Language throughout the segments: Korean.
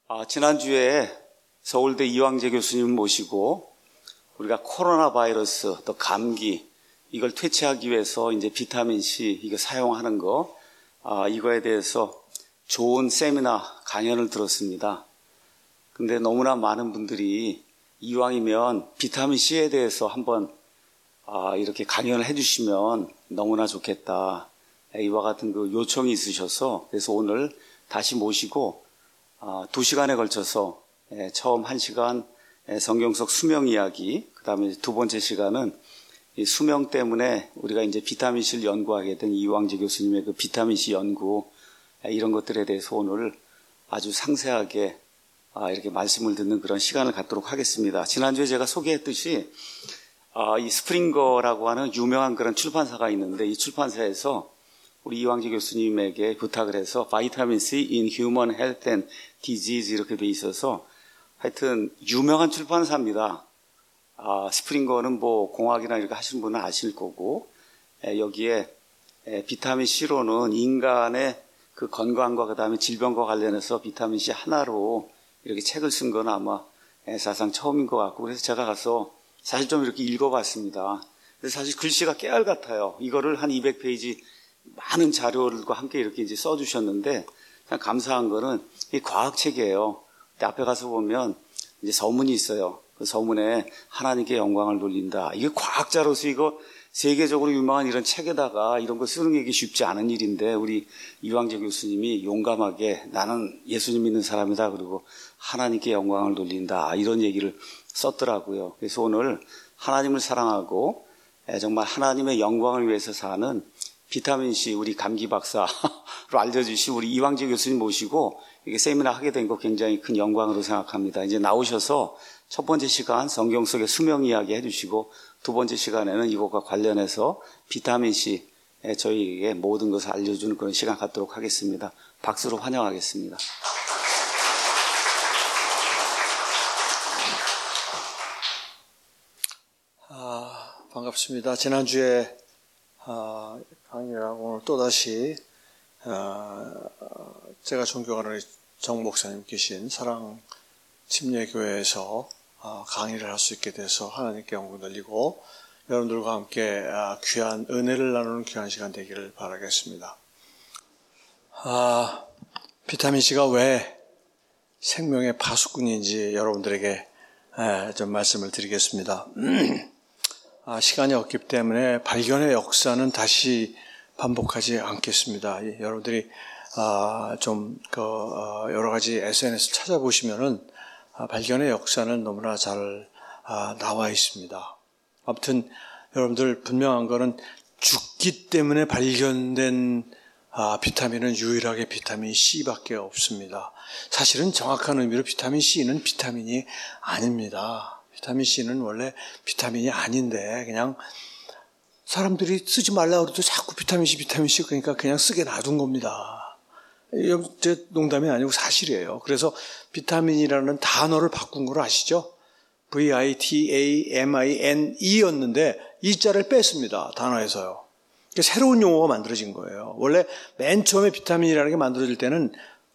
지난주에 서울대 이황재 교수님 모시고 우리가 코로나 바이러스 또 감기 이걸 퇴치하기 위해서 이제 비타민C 이거 사용하는 거 이거에 대해서 좋은 세미나 강연을 들었습니다. 근데 너무나 많은 분들이 이왕이면 비타민C에 대해서 한번 이렇게 강연을 해주시면 너무나 좋겠다. 이와 같은 그 요청이 있으셔서 그래서 오늘 다시 모시고 2시간에 걸쳐서 처음 1시간 성경 속 수명 이야기, 그 다음에 두 번째 시간은 이 수명 때문에 우리가 이제 비타민C를 연구하게 된 이황재 교수님의 그 비타민C 연구 이런 것들에 대해서 오늘 아주 상세하게 이렇게 말씀을 듣는 그런 시간을 갖도록 하겠습니다. 지난주에 제가 소개했듯이 이 스프링거라고 하는 유명한 그런 출판사가 있는데 이 출판사에서 우리 이황재 교수님에게 부탁을 해서 바이타민 C in Human Health and Disease 이렇게 돼 있어서 하여튼 유명한 출판사입니다. 스프링거는 뭐 공학이나 이렇게 하시는 분은 아실 거고 여기에 비타민 C로는 인간의 그 건강과 그 다음에 질병과 관련해서 비타민 C 하나로 이렇게 책을 쓴 건 아마 사상 처음인 것 같고 그래서 제가 가서 사실 좀 이렇게 읽어봤습니다. 그래서 사실 글씨가 깨알 같아요. 이거를 한 200페이지 많은 자료들과 함께 이렇게 이제 써주셨는데 참 감사한 거는 이 과학책이에요. 근데 앞에 가서 보면 이제 서문이 있어요. 그 서문에 하나님께 영광을 돌린다. 이게 과학자로서 이거 세계적으로 유명한 이런 책에다가 이런 거 쓰는 게 쉽지 않은 일인데 우리 이황재 교수님이 용감하게 나는 예수님 믿는 사람이다. 그리고 하나님께 영광을 돌린다. 이런 얘기를 썼더라고요. 그래서 오늘 하나님을 사랑하고 정말 하나님의 영광을 위해서 사는 비타민C 우리 감기 박사로 알려주신 우리 이황재 교수님 모시고 이게 세미나 하게 된 거 굉장히 큰 영광으로 생각합니다. 이제 나오셔서 첫 번째 시간 성경 속의 수명 이야기 해주시고 두 번째 시간에는 이것과 관련해서 비타민C 저희에게 모든 것을 알려주는 그런 시간 갖도록 하겠습니다. 박수로 환영하겠습니다. 반갑습니다. 지난주에 강의하고 오늘 또다시 제가 존경하는 정 목사님 계신 사랑 침례교회에서 강의를 할 수 있게 돼서 하나님께 영광 돌리고 여러분들과 함께 귀한 은혜를 나누는 귀한 시간 되기를 바라겠습니다. 비타민C가 왜 생명의 파수꾼인지 여러분들에게 좀 말씀을 드리겠습니다. 시간이 없기 때문에 발견의 역사는 다시 반복하지 않겠습니다. 여러분들이 여러 가지 SNS 찾아보시면은 발견의 역사는 너무나 잘 나와 있습니다. 아무튼 여러분들 분명한 거는 죽기 때문에 발견된 비타민은 유일하게 비타민 C밖에 없습니다. 사실은 정확한 의미로 비타민 C는 비타민이 아닙니다. 비타민 C는 원래 비타민이 아닌데 그냥 사람들이 쓰지 말라고 해도 자꾸 비타민 C 그러니까 그냥 쓰게 놔둔 겁니다. 제 농담이 아니고 사실이에요. 그래서 비타민이라는 단어를 바꾼 걸 아시죠? VITAMINE였는데 이자를 뺐습니다. 단어에서요. 새로운 용어가 만들어진 거예요. 원래 맨 처음에 비타민이라는 게 만들어질 때는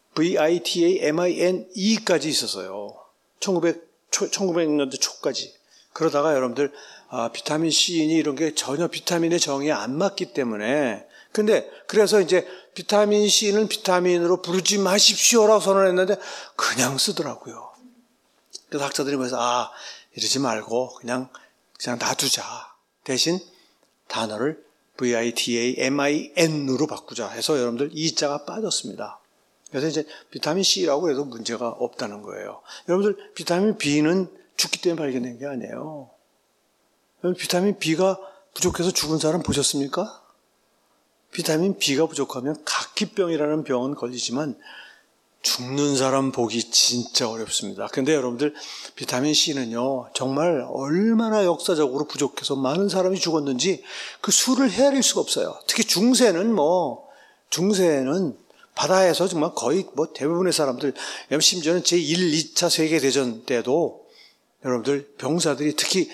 VITAMINE까지 있었어요. 1900년대 초까지. 그러다가 여러분들 비타민 C니 이런 게 전혀 비타민의 정의에 안 맞기 때문에 근데 그래서 이제 비타민 C는 비타민으로 부르지 마십시오라고 선언했는데 그냥 쓰더라고요. 그래서 학자들이 그래서 이러지 말고 그냥 놔두자. 대신 단어를 VITAMIN으로 바꾸자 해서 여러분들 이자가 빠졌습니다. 그래서 이제 비타민 C라고 해도 문제가 없다는 거예요. 여러분들 비타민 B는 죽기 때문에 발견된 게 아니에요. 여러분 비타민 B가 부족해서 죽은 사람 보셨습니까? 비타민 B가 부족하면 각기병이라는 병은 걸리지만 죽는 사람 보기 진짜 어렵습니다. 근데 여러분들 비타민 C는요 정말 얼마나 역사적으로 부족해서 많은 사람이 죽었는지 그 수를 헤아릴 수가 없어요. 특히 중세는 바다에서 정말 거의 대부분의 사람들, 심지어는 제1, 2차 세계대전 때도 여러분들 병사들이 특히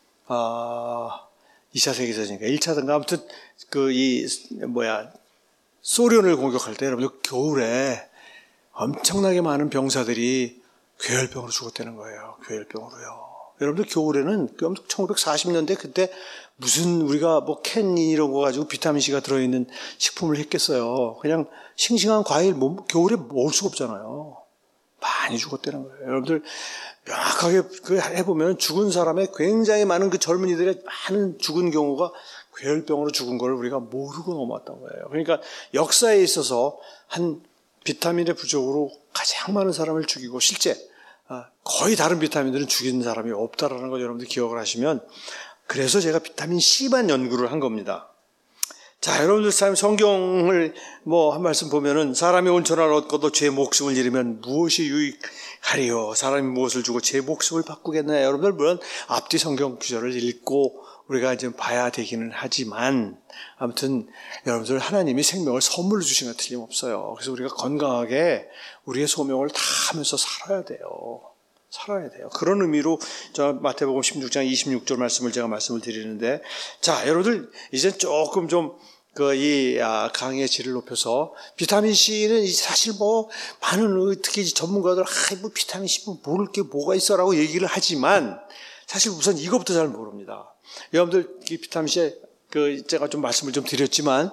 2차 세계대전인가 1차든가 아무튼 소련을 공격할 때 여러분들 겨울에 엄청나게 많은 병사들이 괴혈병으로 죽었다는 거예요. 괴혈병으로요. 여러분들 겨울에는 1940년대 그때 무슨 우리가 뭐 캔 이런 거 가지고 비타민C가 들어있는 식품을 했겠어요. 그냥 싱싱한 과일 겨울에 먹을 수가 없잖아요. 많이 죽었다는 거예요. 여러분들 명확하게 해보면 죽은 사람의 굉장히 많은 그 젊은이들의 많은 죽은 경우가 괴혈병으로 죽은 걸 우리가 모르고 넘어왔던 거예요. 그러니까 역사에 있어서 한 비타민의 부족으로 가장 많은 사람을 죽이고 실제 거의 다른 비타민들은 죽이는 사람이 없다라는 걸 여러분들 기억을 하시면 그래서 제가 비타민C만 연구를 한 겁니다. 자, 여러분들 성경을 한 말씀 보면은 사람이 온천을 얻고도 제 목숨을 잃으면 무엇이 유익하리요? 사람이 무엇을 주고 제 목숨을 바꾸겠나요? 여러분들 물론 앞뒤 성경 구절을 읽고 우리가 이제 봐야 되기는 하지만 아무튼 여러분들 하나님이 생명을 선물로 주신 것 틀림없어요. 그래서 우리가 건강하게 우리의 소명을 다 하면서 살아야 돼요. 그런 의미로 저 마태복음 16장 26절 말씀을 제가 말씀을 드리는데, 자, 여러분들 이제 조금 좀 이 강의의 질을 높여서 비타민C는 사실 많은 특히 전문가들 비타민C 모를 게 뭐가 있어라고 얘기를 하지만 사실 우선 이것부터 잘 모릅니다. 여러분들 이 비타민C 제가 좀 말씀을 좀 드렸지만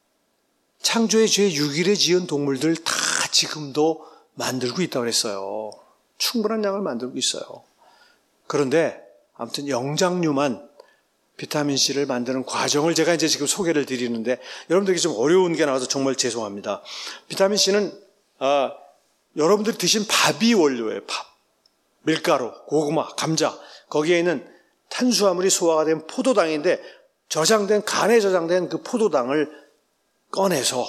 창조의 죄 6일에 지은 동물들 다 지금도 만들고 있다고 그랬어요. 충분한 양을 만들고 있어요. 그런데 아무튼 영장류만 비타민C를 만드는 과정을 제가 이제 지금 소개를 드리는데 여러분들에게 좀 어려운 게 나와서 정말 죄송합니다. 비타민C는 여러분들이 드신 밥이 원료예요. 밥, 밀가루, 고구마, 감자 거기에 있는 탄수화물이 소화가 된 포도당인데 간에 저장된 그 포도당을 꺼내서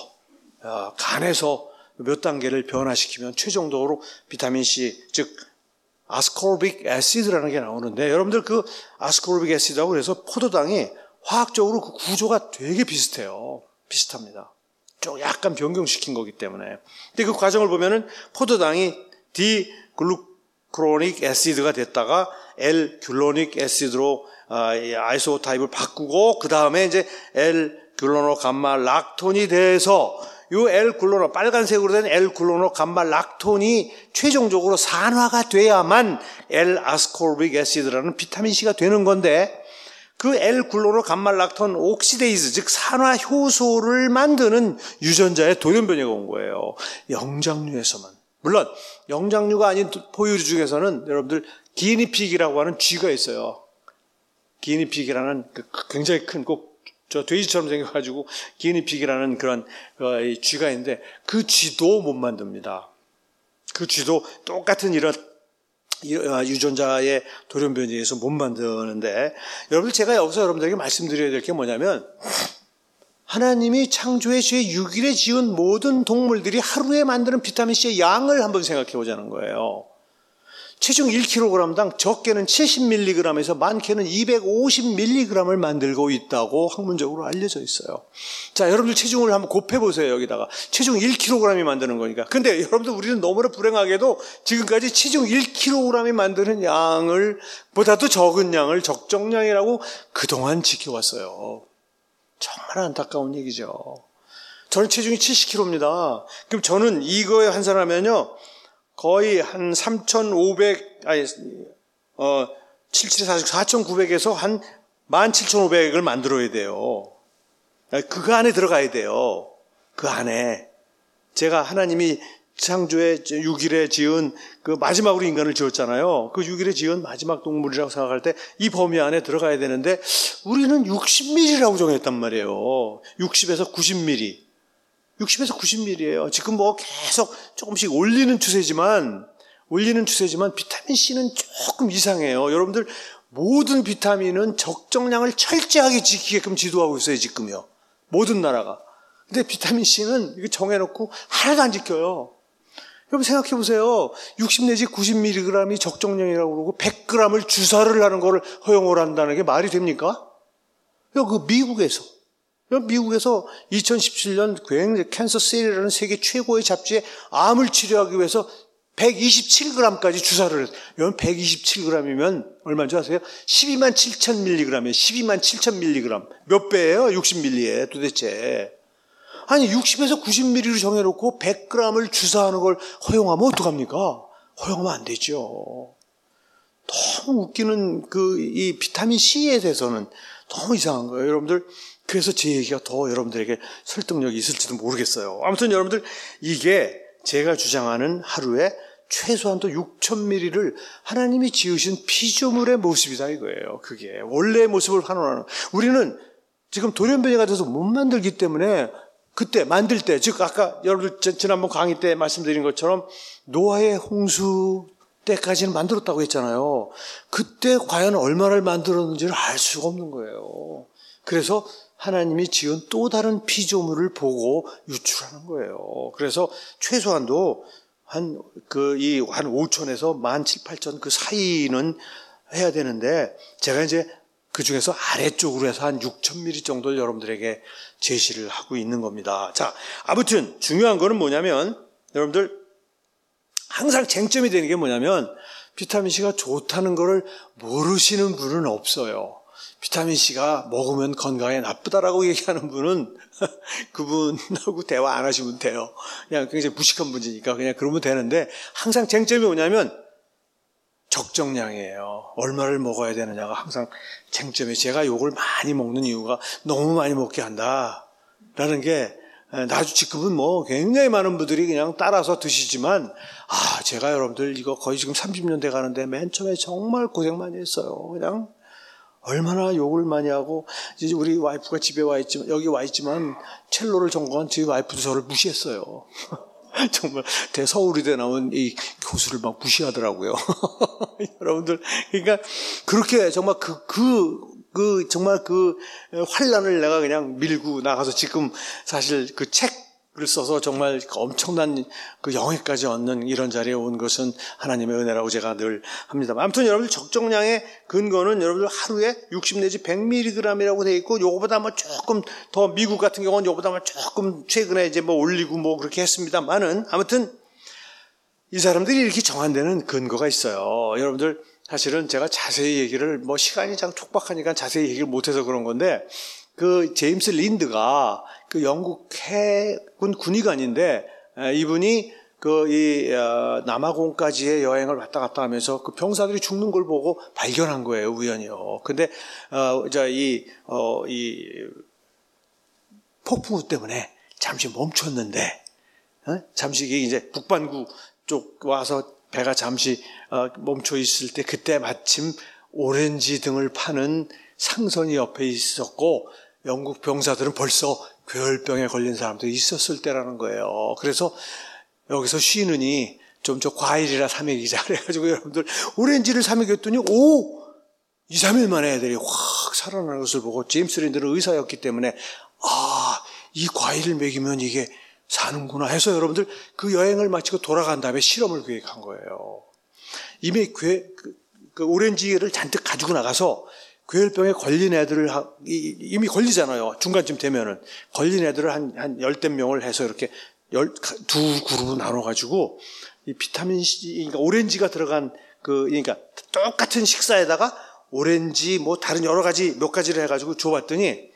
간에서 몇 단계를 변화시키면 최종적으로 비타민C 즉 아스코르빅 애시드라는 게 나오는데 여러분들 그 아스코르빅 애시드하고 그래서 포도당이 화학적으로 그 구조가 되게 비슷합니다. 좀 약간 변경시킨 거기 때문에. 근데 그 과정을 보면은 포도당이 디글루크로닉 애시드가 됐다가 L-귤로닉 애시드로 아이소타입을 바꾸고 그 다음에 이제 L-귤로노 감마 락톤이 돼서 이 L-글루노 빨간색으로 된 L-글루노 감마 락톤이 최종적으로 산화가 돼야만 L-아스코르빅 애시드라는 비타민C가 되는 건데 그 L-글루노 감마 락톤 옥시데이즈 즉 산화 효소를 만드는 유전자의 돌연변이가 온 거예요. 영장류에서만. 물론 영장류가 아닌 포유류 중에서는 여러분들 기니픽이라고 하는 쥐가 있어요. 기니픽이라는 굉장히 큰 저 돼지처럼 생겨가지고 기니픽이라는 그런 쥐가 있는데 그 쥐도 못 만듭니다. 그 쥐도 똑같은 이런 유전자의 돌연변이에 의해서 못 만드는데 여러분들 제가 여기서 여러분들에게 말씀드려야 될 게 뭐냐면 하나님이 창조의 죄 6일에 지은 모든 동물들이 하루에 만드는 비타민C의 양을 한번 생각해 보자는 거예요. 체중 1kg당 적게는 70mg에서 많게는 250mg을 만들고 있다고 학문적으로 알려져 있어요. 자, 여러분들 체중을 한번 곱해보세요. 여기다가 체중 1kg이 만드는 거니까. 근데 여러분들 우리는 너무나 불행하게도 지금까지 체중 1kg이 만드는 양을 보다도 적은 양을 적정량이라고 그동안 지켜왔어요. 정말 안타까운 얘기죠. 저는 체중이 70kg입니다. 그럼 저는 이거에 환산하면요 거의 한 4,900에서 한 17,500을 만들어야 돼요. 그 안에 들어가야 돼요. 그 안에. 제가 하나님이 창조의 6일에 지은 그 마지막으로 인간을 지었잖아요. 그 6일에 지은 마지막 동물이라고 생각할 때 이 범위 안에 들어가야 되는데 우리는 60ml라고 정했단 말이에요. 60에서 90ml. 60에서 90ml예요. 지금 계속 조금씩 올리는 추세지만 비타민C는 조금 이상해요. 여러분들 모든 비타민은 적정량을 철저하게 지키게끔 지도하고 있어요. 지금요. 모든 나라가. 근데 비타민C는 이거 정해놓고 하나도 안 지켜요. 여러분 생각해 보세요. 60 내지 90mg이 적정량이라고 그러고 100g을 주사를 하는 거를 허용을 한다는 게 말이 됩니까? 미국에서 2017년 굉장히 캔서시티라는 세계 최고의 잡지에 암을 치료하기 위해서 127g까지 주사를 했어요. 여러분 127g이면 얼마인지 아세요? 127,000mg이에요. 127,000mg. 몇 배예요? 60ml에 도대체. 아니 60에서 90ml로 정해놓고 100g을 주사하는 걸 허용하면 어떡합니까? 허용하면 안 되죠. 너무 웃기는 이 비타민 C에 대해서는 너무 이상한 거예요. 여러분들, 그래서 제 얘기가 더 여러분들에게 설득력이 있을지도 모르겠어요. 아무튼 여러분들, 이게 제가 주장하는 하루에 최소한도 6,000ml를 하나님이 지으신 피조물의 모습이다 이거예요. 그게 원래의 모습을 환원하는. 우리는 지금 돌연변이가 돼서 못 만들기 때문에 그때 만들 때, 즉 아까 여러분들 지난번 강의 때 말씀드린 것처럼 노아의 홍수 때까지는 만들었다고 했잖아요. 그때 과연 얼마를 만들었는지를 알 수가 없는 거예요. 그래서 하나님이 지은 또 다른 피조물을 보고 유출하는 거예요. 그래서 최소한도 한 5,000에서 17,000 그 사이는 해야 되는데, 제가 이제 그 중에서 아래쪽으로 해서 한 6,000ml 정도를 여러분들에게 제시를 하고 있는 겁니다. 자, 아무튼 중요한 거는 뭐냐면, 여러분들 항상 쟁점이 되는 게 뭐냐면, 비타민C가 좋다는 거를 모르시는 분은 없어요. 비타민C가 먹으면 건강에 나쁘다라고 얘기하는 분은 그분하고 대화 안 하시면 돼요. 그냥 굉장히 무식한 분이니까 그냥 그러면 되는데, 항상 쟁점이 뭐냐면 적정량이에요. 얼마를 먹어야 되느냐가 항상 쟁점이. 제가 요걸 많이 먹는 이유가 너무 많이 먹게 한다라는 게, 나도 지금은 뭐 굉장히 많은 분들이 그냥 따라서 드시지만, 제가 여러분들 이거 거의 지금 30년 돼 가는데 맨 처음에 정말 고생 많이 했어요. 그냥 얼마나 욕을 많이 하고, 이제 우리 와이프가 집에 여기 와 있지만 첼로를 전공한 저희 와이프도 저를 무시했어요. 정말 대서울의대 나온 이 교수를 막 무시하더라고요. 여러분들, 그러니까 그렇게 정말 정말 환란을 내가 그냥 밀고 나가서 지금 사실 그 책을 써서 정말 엄청난 그 영예까지 얻는 이런 자리에 온 것은 하나님의 은혜라고 제가 늘 합니다만, 아무튼 여러분들 적정량의 근거는 여러분들 하루에 60 내지 100mg이라고 되어 있고, 요거보다 뭐 조금 더, 미국 같은 경우는 요거보다 뭐 조금 최근에 이제 뭐 올리고 뭐 그렇게 했습니다만은, 아무튼 이 사람들이 이렇게 정한 데는 근거가 있어요. 여러분들, 사실은 제가 자세히 얘기를, 뭐 시간이 참 촉박하니까 자세히 얘기를 못해서 그런 건데, 그 제임스 린드가 그 영국 해군 군의관인데, 이분이 남아공까지의 여행을 왔다 갔다 하면서 그 병사들이 죽는 걸 보고 발견한 거예요, 우연히요. 근데 이 폭풍우 때문에 잠시 멈췄는데, 잠시 이제 북반구 쪽 와서 배가 잠시 멈춰 있을 때, 그때 마침 오렌지 등을 파는 상선이 옆에 있었고, 영국 병사들은 벌써 괴혈병에 걸린 사람들이 있었을 때라는 거예요. 그래서 여기서 쉬느니 좀 저 과일이라 사 먹이자 그래가지고 여러분들 오렌지를 사 먹였더니 2, 3일 만에 애들이 확 살아나는 것을 보고, 제임스 린드는 의사였기 때문에 이 과일을 먹이면 이게 사는구나 해서 여러분들 그 여행을 마치고 돌아간 다음에 실험을 계획한 거예요. 이미 그 오렌지를 잔뜩 가지고 나가서 괴혈병에 걸린 애들을 이미 걸리잖아요. 중간쯤 되면은 걸린 애들을 한 10대 명을 해서 이렇게 두 그룹으로 나눠가지고 이 비타민 C, 그러니까 오렌지가 들어간 그러니까 똑같은 식사에다가 오렌지 뭐 다른 여러 가지 몇 가지를 해가지고 줘봤더니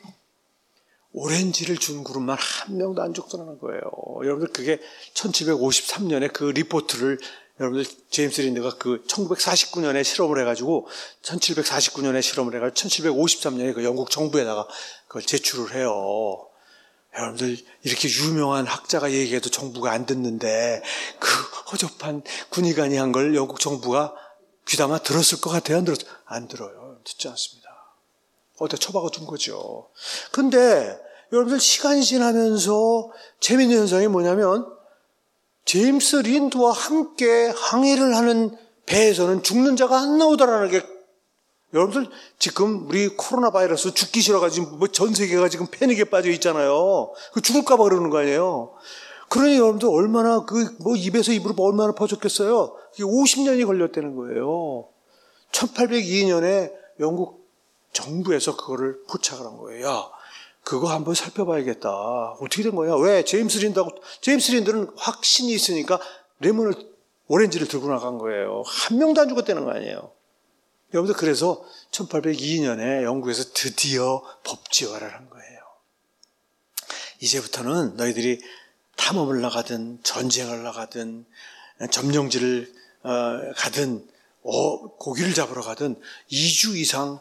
오렌지를 준 그룹만 한 명도 안 죽더라는 거예요. 여러분들, 그게 1753년에 그 리포트를 여러분들 제임스 린드가 그 1949년에 실험을 해가지고 1749년에 실험을 해가지고 1753년에 그 영국 정부에다가 그걸 제출을 해요. 여러분들, 이렇게 유명한 학자가 얘기해도 정부가 안 듣는데 그 허접한 군의관이 한 걸 영국 정부가 귀담아 들었을 것 같아요? 안 들어요. 듣지 않습니다. 어디다 처박아 둔 거죠. 근데 여러분들, 시간이 지나면서 재미있는 현상이 뭐냐면, 제임스 린드와 함께 항해를 하는 배에서는 죽는 자가 안 나오더라는 게, 여러분들 지금 우리 코로나 바이러스 죽기 싫어가지고 뭐 전 세계가 지금 패닉에 빠져 있잖아요. 그 죽을까봐 그러는 거 아니에요. 그러니 여러분들 얼마나 뭐 입에서 입으로 얼마나 퍼졌겠어요. 이게 50년이 걸렸다는 거예요. 1802년에 영국 정부에서 그거를 포착을 한 거예요. 야, 그거 한번 살펴봐야겠다. 어떻게 된 거야? 왜? 제임스 린드는 확신이 있으니까 오렌지를 들고 나간 거예요. 한 명도 안 죽었다는 거 아니에요. 여러분들, 그래서 1802년에 영국에서 드디어 법제화를 한 거예요. 이제부터는 너희들이 탐험을 나가든 전쟁을 나가든 점령지를 가든 고기를 잡으러 가든 2주 이상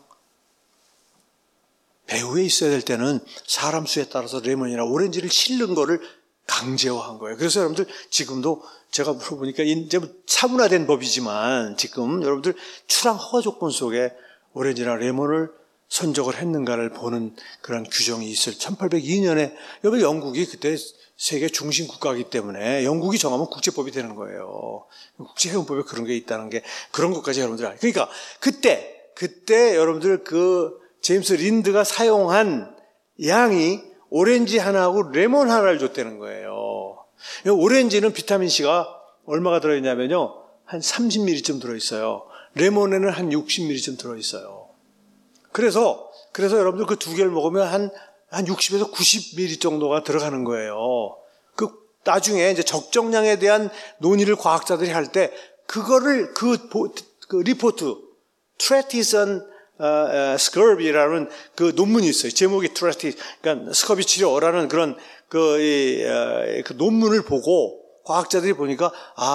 배후에 있어야 될 때는 사람 수에 따라서 레몬이나 오렌지를 실는 거를 강제화한 거예요. 그래서 여러분들 지금도 제가 물어보니까 이제 차분화된 법이지만 지금 여러분들 출항 허가 조건 속에 오렌지나 레몬을 선적을 했는가를 보는 그런 규정이 있을 1802년에 여러분 영국이 그때 세계 중심 국가이기 때문에 영국이 정하면 국제법이 되는 거예요. 국제해운법에 그런 게 있다는 게 그런 것까지 여러분들 알아요. 그러니까 그때 여러분들 그 제임스 린드가 사용한 양이 오렌지 하나하고 레몬 하나를 줬다는 거예요. 오렌지는 비타민C가 얼마가 들어있냐면요. 한 30ml쯤 들어있어요. 레몬에는 한 60ml쯤 들어있어요. 그래서 여러분들 그 두 개를 먹으면 한 60에서 90ml 정도가 들어가는 거예요. 그 나중에 이제 적정량에 대한 논의를 과학자들이 할 때 그거를 그 리포트 Treatise on Scurvy라는 그 논문이 있어요. 제목이 Treatise, 그러니까 스커비 치료라는 그런 그 논문을 보고 과학자들이 보니까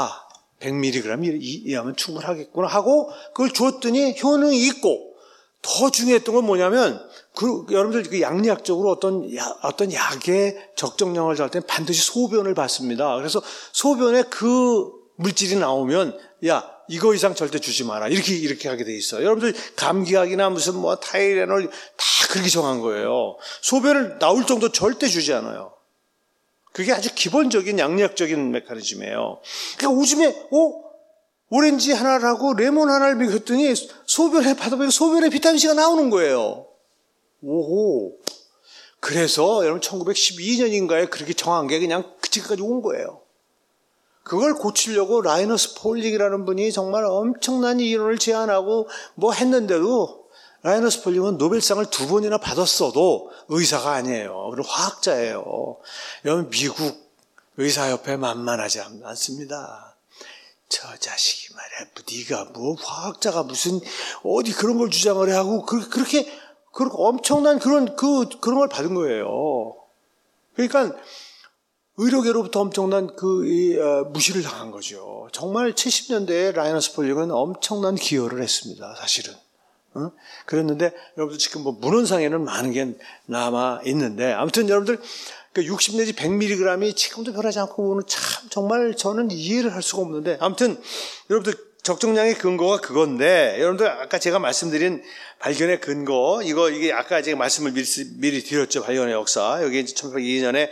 100mg 이하면 충분하겠구나 하고 그걸 줬더니 효능이 있고 더 중요했던 건 뭐냐면 여러분들 그 양리학적으로 어떤 약의 적정량을 잘 때는 반드시 소변을 봤습니다. 그래서 소변에 그 물질이 나오면 이거 이상 절대 주지 마라 이렇게 하게 돼 있어요. 여러분들 감기약이나 무슨 타이레놀 다 그렇게 정한 거예요. 소변을 나올 정도 절대 주지 않아요. 그게 아주 기본적인 양리학적인 메커니즘이에요. 그러니까 요즘에 오렌지 하나라고 레몬 하나를 먹였더니 소변에 받아보니까 소변에 비타민C가 나오는 거예요. 오호. 그래서 여러분 1912년인가에 그렇게 정한 게 그냥 그치까지 온 거예요. 그걸 고치려고 라이너스 폴릭이라는 분이 정말 엄청난 이론을 제안하고 했는데도 라이너스 폴릭은 노벨상을 2번이나 받았어도 의사가 아니에요. 그리고 화학자예요. 여러분 미국 의사협회 만만하지 않습니다. 저 자식이 말이야, 네가 화학자가 무슨 어디 그런 걸 주장을 해 하고 그렇게 엄청난 그런 걸 받은 거예요. 그러니까 의료계로부터 엄청난 무시를 당한 거죠. 정말 70년대에 라이너스 폴릭은 엄청난 기여를 했습니다. 사실은. 그랬는데 여러분들 지금 문헌상에는 많은 게 남아 있는데 아무튼 여러분들 60 내지 100mg이 지금도 변하지 않고 보면 참 정말 저는 이해를 할 수가 없는데 아무튼 여러분들 적정량의 근거가 그건데 여러분들 아까 제가 말씀드린 발견의 근거 이게 아까 제가 말씀을 미리 드렸죠. 발견의 역사. 여기 이제 1802년에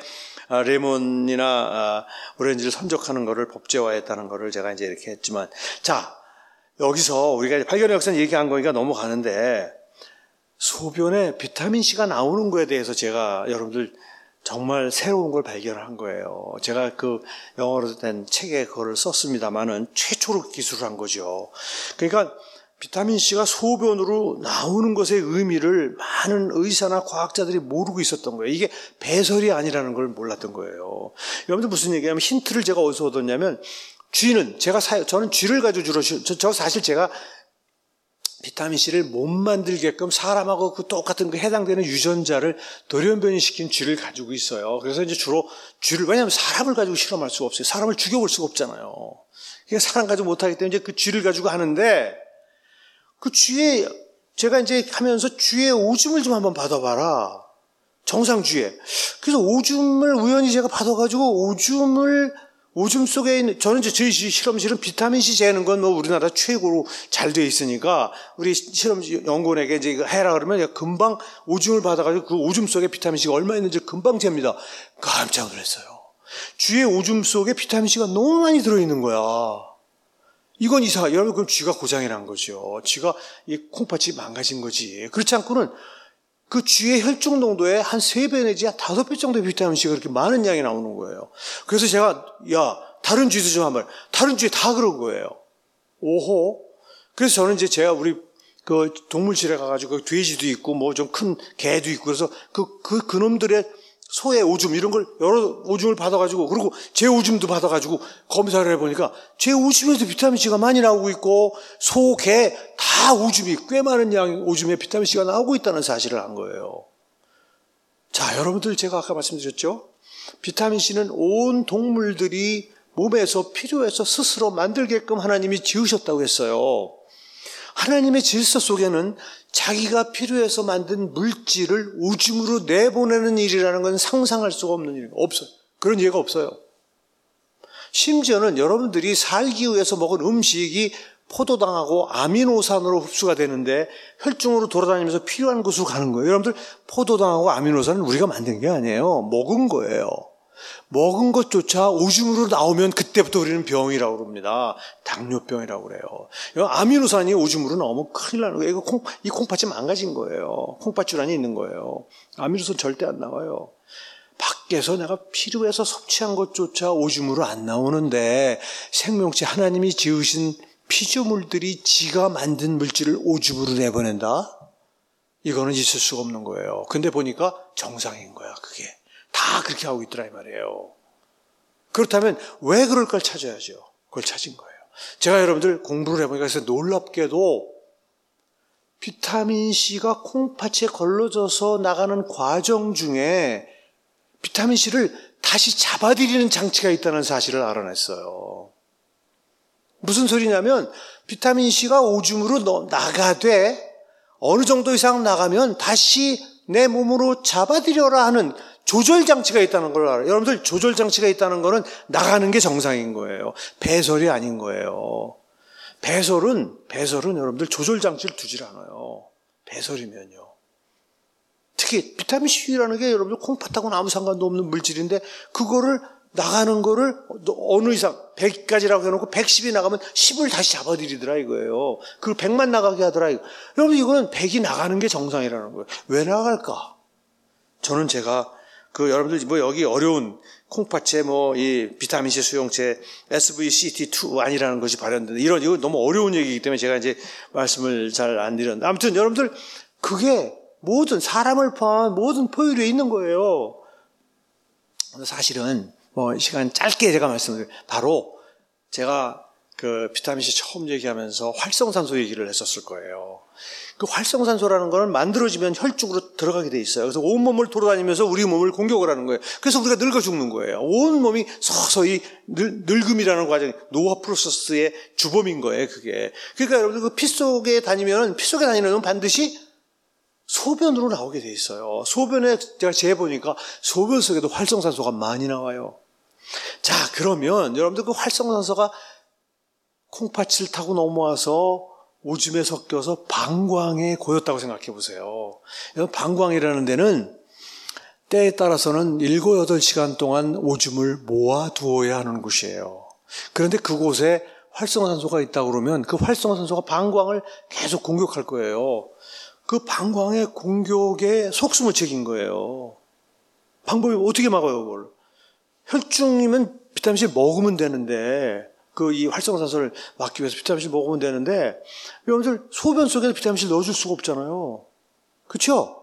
레몬이나 오렌지를 선적하는 거를 법제화했다는 거를 제가 이제 이렇게 했지만 자 여기서 우리가 발견의 역사는 얘기한 거니까 넘어가는데 소변에 비타민C가 나오는 거에 대해서 제가 여러분들 정말 새로운 걸 발견한 거예요. 제가 그 영어로 된 책에 그거를 썼습니다만은 최초로 기술을 한 거죠. 그러니까 비타민C가 소변으로 나오는 것의 의미를 많은 의사나 과학자들이 모르고 있었던 거예요. 이게 배설이 아니라는 걸 몰랐던 거예요. 여러분들 무슨 얘기냐면 힌트를 제가 어디서 얻었냐면 저는 쥐를 가지고 주로 사실 제가 비타민C를 못 만들게끔 사람하고 그 똑같은 해당되는 유전자를 돌연변이시킨 쥐를 가지고 있어요. 그래서 이제 주로 왜냐하면 사람을 가지고 실험할 수가 없어요. 사람을 죽여볼 수가 없잖아요. 그러니까 사람 가지고 못하기 때문에 이제 그 쥐를 가지고 하는데 그 쥐에 제가 이제 하면서 쥐의 오줌을 좀 한번 받아봐라. 정상 쥐에. 그래서 오줌을 우연히 제가 받아가지고 오줌 속에 있는, 저는 이제 저희 실험실은 비타민C 재는 건 우리나라 최고로 잘 돼 있으니까, 우리 실험 연구원에게 이제 이거 해라 그러면 금방 오줌을 받아가지고 그 오줌 속에 비타민C가 얼마 있는지 금방 잽니다. 깜짝 놀랐어요. 쥐의 오줌 속에 비타민C가 너무 많이 들어있는 거야. 이건 여러분, 그럼 쥐가 고장이 난 거죠. 쥐가 이 콩팥이 망가진 거지. 그렇지 않고는 그 쥐의 혈중 농도에 한 3배 내지 한 5배 정도의 비타민C가 그렇게 많은 양이 나오는 거예요. 그래서 제가, 다른 쥐도 좀 한번, 다른 쥐에 다 그런 거예요. 오호. 그래서 저는 이제 제가 우리 그 동물실에 가가지고 돼지도 있고 뭐 좀 큰 개도 있고 그래서 그놈들의 소의 오줌 이런 걸 여러 오줌을 받아가지고 그리고 제 오줌도 받아가지고 검사를 해보니까 제 오줌에도 비타민C가 많이 나오고 있고 소, 개 다 오줌이 꽤 많은 양 오줌에 비타민C가 나오고 있다는 사실을 한 거예요. 자, 여러분들 제가 아까 말씀드렸죠? 비타민C는 온 동물들이 몸에서 필요해서 스스로 만들게끔 하나님이 지으셨다고 했어요. 하나님의 질서 속에는 자기가 필요해서 만든 물질을 우주으로 내보내는 일이라는 건 상상할 수가 없는 일이에요. 없어요. 그런 예가 없어요. 심지어는 여러분들이 살기 위해서 먹은 음식이 포도당하고 아미노산으로 흡수가 되는데 혈중으로 돌아다니면서 필요한 곳으로 가는 거예요. 여러분들 포도당하고 아미노산은 우리가 만든 게 아니에요. 먹은 거예요. 먹은 것조차 오줌으로 나오면 그때부터 우리는 병이라고 그럽니다. 당뇨병이라고 그래요. 아미노산이 오줌으로 나오면 큰일 나는 거예요. 이 콩팥이 망가진 거예요. 콩팥줄안이 있는 거예요. 아미노산 절대 안 나와요. 밖에서 내가 필요해서 섭취한 것조차 오줌으로 안 나오는데 생명체 하나님이 지으신 피조물들이 지가 만든 물질을 오줌으로 내보낸다? 이거는 있을 수가 없는 거예요. 근데 보니까 정상인 거야, 그게. 다 그렇게 하고 있더라 이 말이에요. 그렇다면 왜 그럴 걸 찾아야죠. 그걸 찾은 거예요. 제가 여러분들 공부를 해보니까 그래서 놀랍게도 비타민C가 콩팥에 걸러져서 나가는 과정 중에 비타민C를 다시 잡아들이는 장치가 있다는 사실을 알아냈어요. 무슨 소리냐면 비타민C가 오줌으로 나가되 어느 정도 이상 나가면 다시 내 몸으로 잡아들여라 하는 조절장치가 있다는 걸 알아요. 여러분들 조절장치가 있다는 거는 나가는 게 정상인 거예요. 배설이 아닌 거예요. 배설은 여러분들 조절장치를 두질 않아요. 배설이면요. 특히 비타민C라는 게 여러분들 콩팥하고는 아무 상관도 없는 물질인데 그거를 나가는 거를 어느 이상 100까지라고 해놓고 110이 나가면 10을 다시 잡아들이더라 이거예요. 그걸 100만 나가게 하더라 이거. 여러분 이거는 100이 나가는 게 정상이라는 거예요. 왜 나갈까? 저는 제가 여러분들 여기 어려운 콩팥에 이 비타민C 수용체 SVCT2 아니라는 것이 발현된다. 이거 너무 어려운 얘기이기 때문에 제가 이제 말씀을 잘 안 드렸는데 아무튼 여러분들 그게 모든 사람을 포함한 모든 포유류에 있는 거예요. 사실은 시간 짧게 제가 말씀드려요. 바로 제가 그 비타민C 처음 얘기하면서 활성산소 얘기를 했었을 거예요. 그 활성산소라는 거는 만들어지면 혈중으로 들어가게 돼 있어요. 그래서 온몸을 돌아다니면서 우리 몸을 공격을 하는 거예요. 그래서 우리가 늙어 죽는 거예요. 온몸이 서서히 늙음이라는 과정이 노화 프로세스의 주범인 거예요, 그게. 그러니까 여러분들 그 피 속에 다니면 반드시 소변으로 나오게 돼 있어요. 소변에 제가 재보니까 소변 속에도 활성산소가 많이 나와요. 자, 그러면 여러분들 그 활성산소가 콩팥을 타고 넘어와서 오줌에 섞여서 방광에 고였다고 생각해 보세요. 방광이라는 데는 때에 따라서는 7, 8시간 동안 오줌을 모아두어야 하는 곳이에요. 그런데 그곳에 활성산소가 있다고 그러면 그 활성산소가 방광을 계속 공격할 거예요. 그 방광의 공격에 속수무 책인 거예요. 방법이 어떻게 막아요, 그걸? 혈중이면 비타민C 먹으면 되는데, 이 활성산소를 막기 위해서 비타민C 먹으면 되는데, 여러분들 소변 속에 비타민C 넣어줄 수가 없잖아요. 그쵸?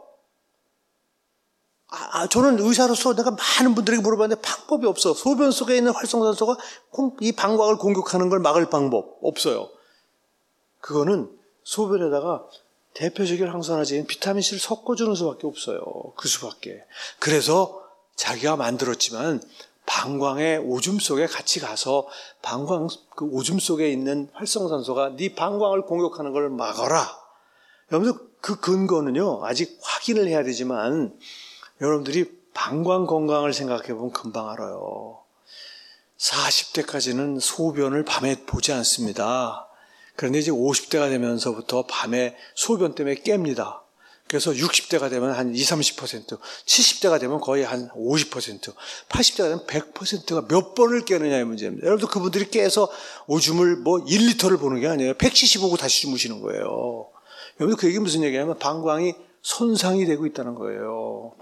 저는 의사로서 내가 많은 분들에게 물어봤는데 방법이 없어. 소변 속에 있는 활성산소가 이 방광을 공격하는 걸 막을 방법 없어요. 그거는 소변에다가 대표적인 항산화제인 비타민C를 섞어주는 수밖에 없어요. 그 수밖에. 그래서 자기가 만들었지만 방광의 오줌 속에 같이 가서 방광 그 오줌 속에 있는 활성산소가 네 방광을 공격하는 걸 막아라. 여러분들 그 근거는요 아직 확인을 해야 되지만 여러분들이 방광 건강을 생각해 보면 금방 알아요. 40대까지는 소변을 밤에 보지 않습니다. 그런데 이제 50대가 되면서부터 밤에 소변 때문에 깹니다. 그래서 60대가 되면 한 20, 30%, 70대가 되면 거의 한 50%, 80대가 되면 100%가 몇 번을 깨느냐의 문제입니다. 여러분들 그분들이 깨서 오줌을 1리터를 보는 게 아니에요. 175고 다시 주무시는 거예요. 여러분들 그 얘기 무슨 얘기냐면 방광이 손상이 되고 있다는 거예요.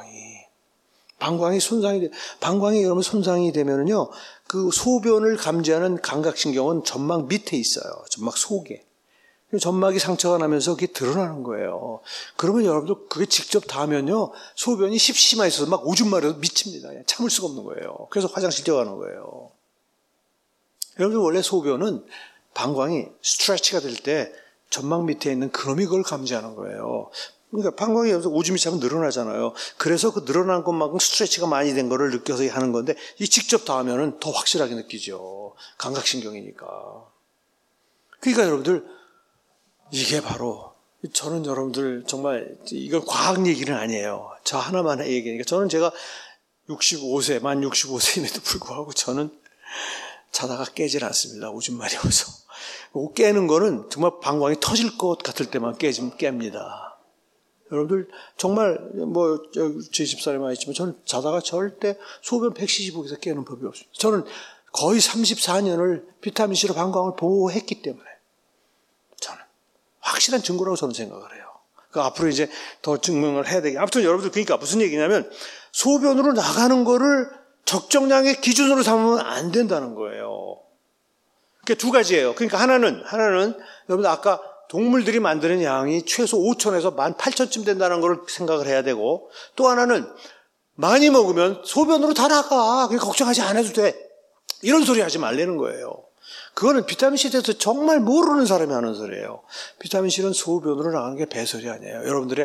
방광이 여러분 손상이 되면은요, 그 소변을 감지하는 감각신경은 점막 밑에 있어요. 점막 속에. 점막이 상처가 나면서 그게 드러나는 거예요. 그러면 여러분들 그게 직접 닿으면요, 소변이 십시만 있어서 막 오줌 마려서 미칩니다. 참을 수가 없는 거예요. 그래서 화장실 뛰어가는 거예요. 여러분들 원래 소변은 방광이 스트레치가 될 때 점막 밑에 있는 그놈이 그걸 감지하는 거예요. 그러니까 방광이 여기서 오줌이 차면 늘어나잖아요. 그래서 그 늘어난 것만큼 스트레치가 많이 된 거를 느껴서 하는 건데 이 직접 다 하면은 더 확실하게 느끼죠. 감각신경이니까. 그러니까 여러분들 이게 바로 저는 여러분들 정말 이건 과학 얘기는 아니에요. 저 하나만 얘기하니까 저는 제가 65세, 만 65세임에도 불구하고 저는 자다가 깨질 않습니다. 오줌 마려워서. 깨는 거는 정말 방광이 터질 것 같을 때만 깹니다. 여러분들 정말 제 집사람이 있지만 저는 자다가 절대 소변 175에서 깨는 법이 없습니다. 저는 거의 34년을 비타민C로 방광을 보호했기 때문에 저는 확실한 증거라고 저는 생각을 해요. 그 앞으로 이제 더 증명을 해야 되겠. 아무튼 여러분들 그러니까 무슨 얘기냐면 소변으로 나가는 거를 적정량의 기준으로 삼으면 안 된다는 거예요. 그게 두 가지예요. 그러니까 하나는 여러분들 아까 동물들이 만드는 양이 최소 5,000에서 18,000쯤 된다는 걸 생각을 해야 되고 또 하나는 많이 먹으면 소변으로 다 나가. 그냥 걱정하지 않아도 돼. 이런 소리 하지 말라는 거예요. 그거는 비타민C에 대해서 정말 모르는 사람이 하는 소리예요. 비타민C는 소변으로 나가는 게 배설이 아니에요. 여러분들의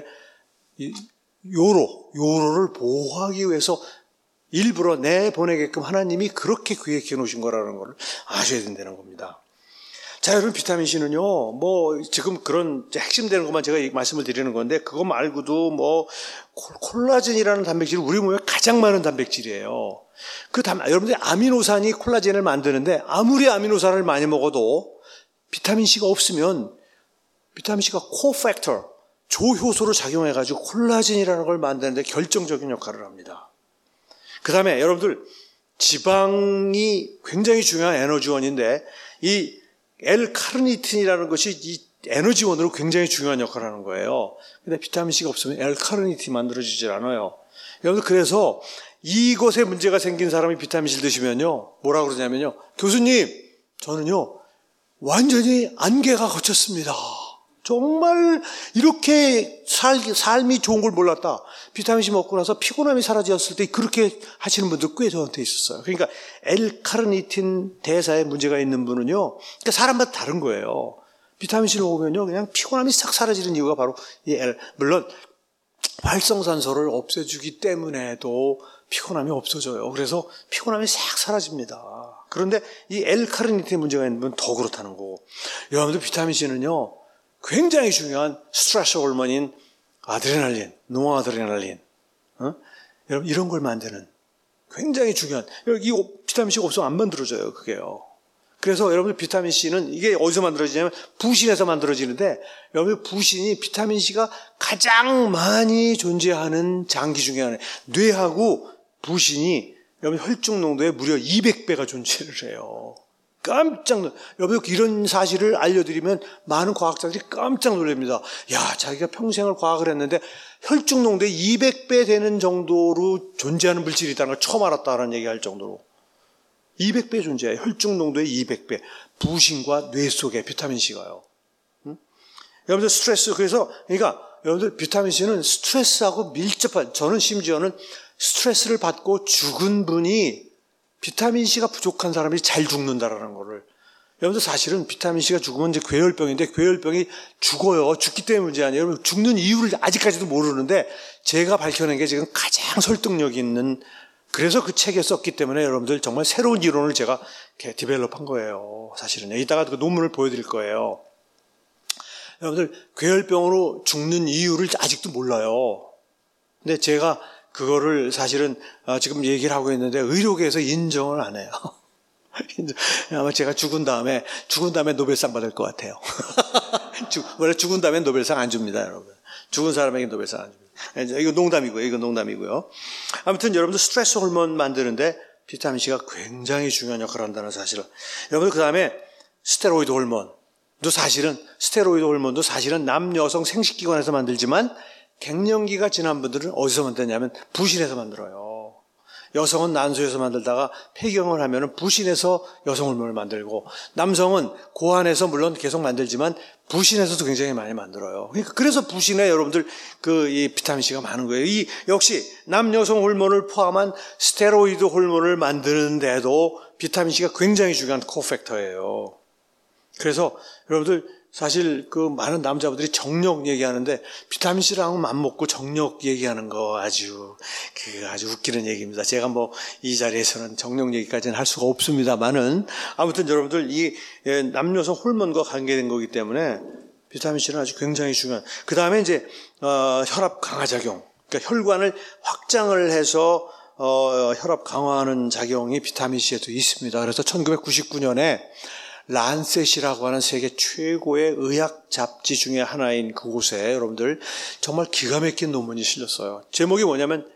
요로를 보호하기 위해서 일부러 내보내게끔 하나님이 그렇게 기획해 놓으신 거라는 걸 아셔야 된다는 겁니다. 자, 여러분 비타민C는요, 지금 그런 핵심되는 것만 제가 말씀을 드리는 건데 그거 말고도 콜라겐이라는 단백질이 우리 몸에 가장 많은 단백질이에요. 여러분들이 아미노산이 콜라겐을 만드는데 아무리 아미노산을 많이 먹어도 비타민C가 없으면 비타민C가 코팩터, 조효소로 작용해가지고 콜라겐이라는 걸 만드는데 결정적인 역할을 합니다. 그 다음에 여러분들 지방이 굉장히 중요한 에너지원인데 이 L-카르니틴이라는 것이 이 에너지원으로 굉장히 중요한 역할을 하는 거예요. 근데 비타민C가 없으면 L-카르니틴이 만들어지질 않아요. 여러분들 그래서 이것에 문제가 생긴 사람이 비타민C를 드시면요. 뭐라고 그러냐면요. 교수님, 저는요. 완전히 안개가 걷혔습니다. 정말 이렇게 삶이 좋은 걸 몰랐다. 비타민C 먹고 나서 피곤함이 사라졌을 때 그렇게 하시는 분들 꽤 저한테 있었어요. 그러니까 L-카르니틴 대사에 문제가 있는 분은요. 그러니까 사람마다 다른 거예요. 비타민C를 먹으면요. 그냥 피곤함이 싹 사라지는 이유가 바로 이 물론 활성산소를 없애주기 때문에도 피곤함이 없어져요. 그래서 피곤함이 싹 사라집니다. 그런데 이 L-카르니틴 문제가 있는 분은 더 그렇다는 거고. 여러분들 비타민C는요. 굉장히 중요한 스트레스 호르몬인 아드레날린, 노아드레날린, 여러분 이런 걸 만드는 굉장히 중요한 이 비타민C가 없으면 안 만들어져요. 그게요. 그래서 여러분 비타민C는 이게 어디서 만들어지냐면 부신에서 만들어지는데 여러분 부신이 비타민C가 가장 많이 존재하는 장기 중에 하나예요. 뇌하고 부신이 여러분 혈중 농도에 무려 200배가 존재를 해요. 깜짝 놀라요. 여러분 이런 사실을 알려드리면 많은 과학자들이 깜짝 놀랍니다. 야, 자기가 평생을 과학을 했는데 혈중 농도에 200배 되는 정도로 존재하는 물질이 있다는 걸 처음 알았다는 얘기할 정도로 200배 존재해요. 혈중 농도의 200배. 부신과 뇌 속에 비타민C가요. 여러분들 스트레스 그러니까 여러분들 비타민C는 스트레스하고 밀접한 저는 심지어는 스트레스를 받고 죽은 분이 비타민C가 부족한 사람이 잘 죽는다라는 거를. 여러분들 사실은 비타민C가 죽으면 이제 괴혈병인데 괴혈병이 죽어요. 죽기 때문에 문제 아니에요. 여러분 죽는 이유를 아직까지도 모르는데 제가 밝혀낸 게 지금 가장 설득력 있는 그래서 그 책에 썼기 때문에 여러분들 정말 새로운 이론을 제가 디벨롭한 거예요. 사실은. 이따가 그 논문을 보여드릴 거예요. 여러분들 괴혈병으로 죽는 이유를 아직도 몰라요. 근데 제가 그거를 사실은 지금 얘기를 하고 있는데 의료계에서 인정을 안 해요. 아마 제가 죽은 다음에 노벨상 받을 것 같아요. 원래 죽은 다음에 노벨상 안 줍니다, 여러분. 죽은 사람에게 노벨상 안 줍니다. 이거 농담이고요. 아무튼 여러분들 스트레스 호르몬 만드는데 비타민C가 굉장히 중요한 역할을 한다는 사실을. 여러분들 그 다음에 스테로이드 호르몬도 사실은 남 여성 생식기관에서 만들지만 갱년기가 지난 분들은 어디서 만드냐면 부신에서 만들어요. 여성은 난소에서 만들다가 폐경을 하면 부신에서 여성 호르몬을 만들고 남성은 고환에서 물론 계속 만들지만 부신에서도 굉장히 많이 만들어요. 그러니까 그래서 부신에 여러분들 이 비타민C가 많은 거예요. 이 역시 남여성 호르몬을 포함한 스테로이드 호르몬을 만드는데도 비타민C가 굉장히 중요한 코팩터예요. 그래서 여러분들 사실 그 많은 남자분들이 정력 얘기하는데 비타민C랑 맘먹고 정력 얘기하는 거 아주 웃기는 얘기입니다. 제가 뭐 이 자리에서는 정력 얘기까지는 할 수가 없습니다만은 아무튼 여러분들 이 남녀성 호르몬과 관계된 거기 때문에 비타민C는 아주 굉장히 중요한. 그 다음에 이제 혈압 강화 작용. 그러니까 혈관을 확장을 해서 혈압 강화하는 작용이 비타민C에도 있습니다. 그래서 1999년에 란셋이라고 하는 세계 최고의 의학 잡지 중에 하나인 그곳에 여러분들 정말 기가 막힌 논문이 실렸어요. 제목이 뭐냐면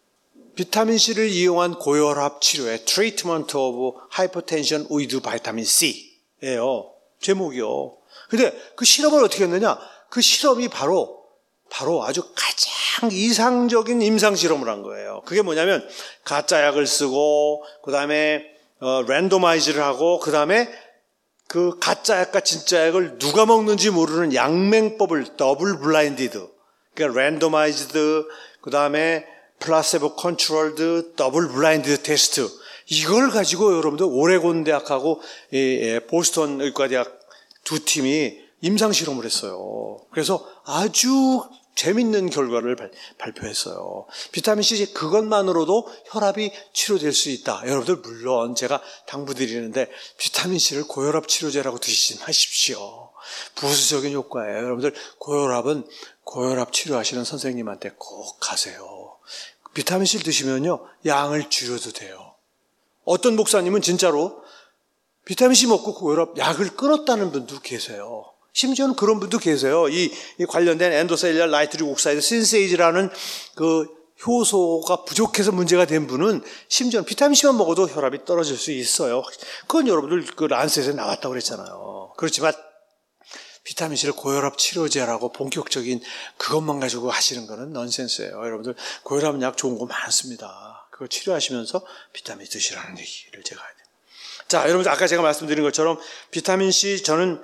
비타민C를 이용한 고혈압 치료의 Treatment of Hypertension with Vitamin C예요. 제목이요. 근데 그 실험을 어떻게 했느냐? 그 실험이 바로 아주 가장 이상적인 임상 실험을 한 거예요. 그게 뭐냐면 가짜 약을 쓰고 그다음에 랜도마이즈를 하고 그다음에 그 가짜 약과 진짜 약을 누가 먹는지 모르는 양맹법을 더블 블라인디드, 그러니까 랜도마이즈드, 그 다음에 플라세보 컨트롤드 더블 블라인디드 테스트, 이걸 가지고 여러분들 오레곤 대학하고 보스턴 의과대학 두 팀이 임상 실험을 했어요. 그래서 아주 재밌는 결과를 발표했어요. 비타민C 그것만으로도 혈압이 치료될 수 있다. 여러분들 물론 제가 당부드리는데 비타민C를 고혈압 치료제라고 드시지 마십시오. 부수적인 효과예요. 여러분들 고혈압은 고혈압 치료하시는 선생님한테 꼭 가세요. 비타민C를 드시면요 양을 줄여도 돼요. 어떤 목사님은 진짜로 비타민C 먹고 고혈압 약을 끊었다는 분도 계세요. 심지어는 그런 분도 계세요. 이 관련된 엔도셀룰라 나이트릭 옥사이드 신세이즈라는 그 효소가 부족해서 문제가 된 분은 심지어는 비타민C만 먹어도 혈압이 떨어질 수 있어요. 그건 여러분들 그 란셋에 나왔다고 그랬잖아요. 그렇지만 비타민C를 고혈압 치료제라고 본격적인 그것만 가지고 하시는 거는 넌센스예요. 여러분들 고혈압 약 좋은 거 많습니다. 그거 치료하시면서 비타민 드시라는 얘기를 제가 해야 돼요. 자, 여러분들 아까 제가 말씀드린 것처럼 비타민C 저는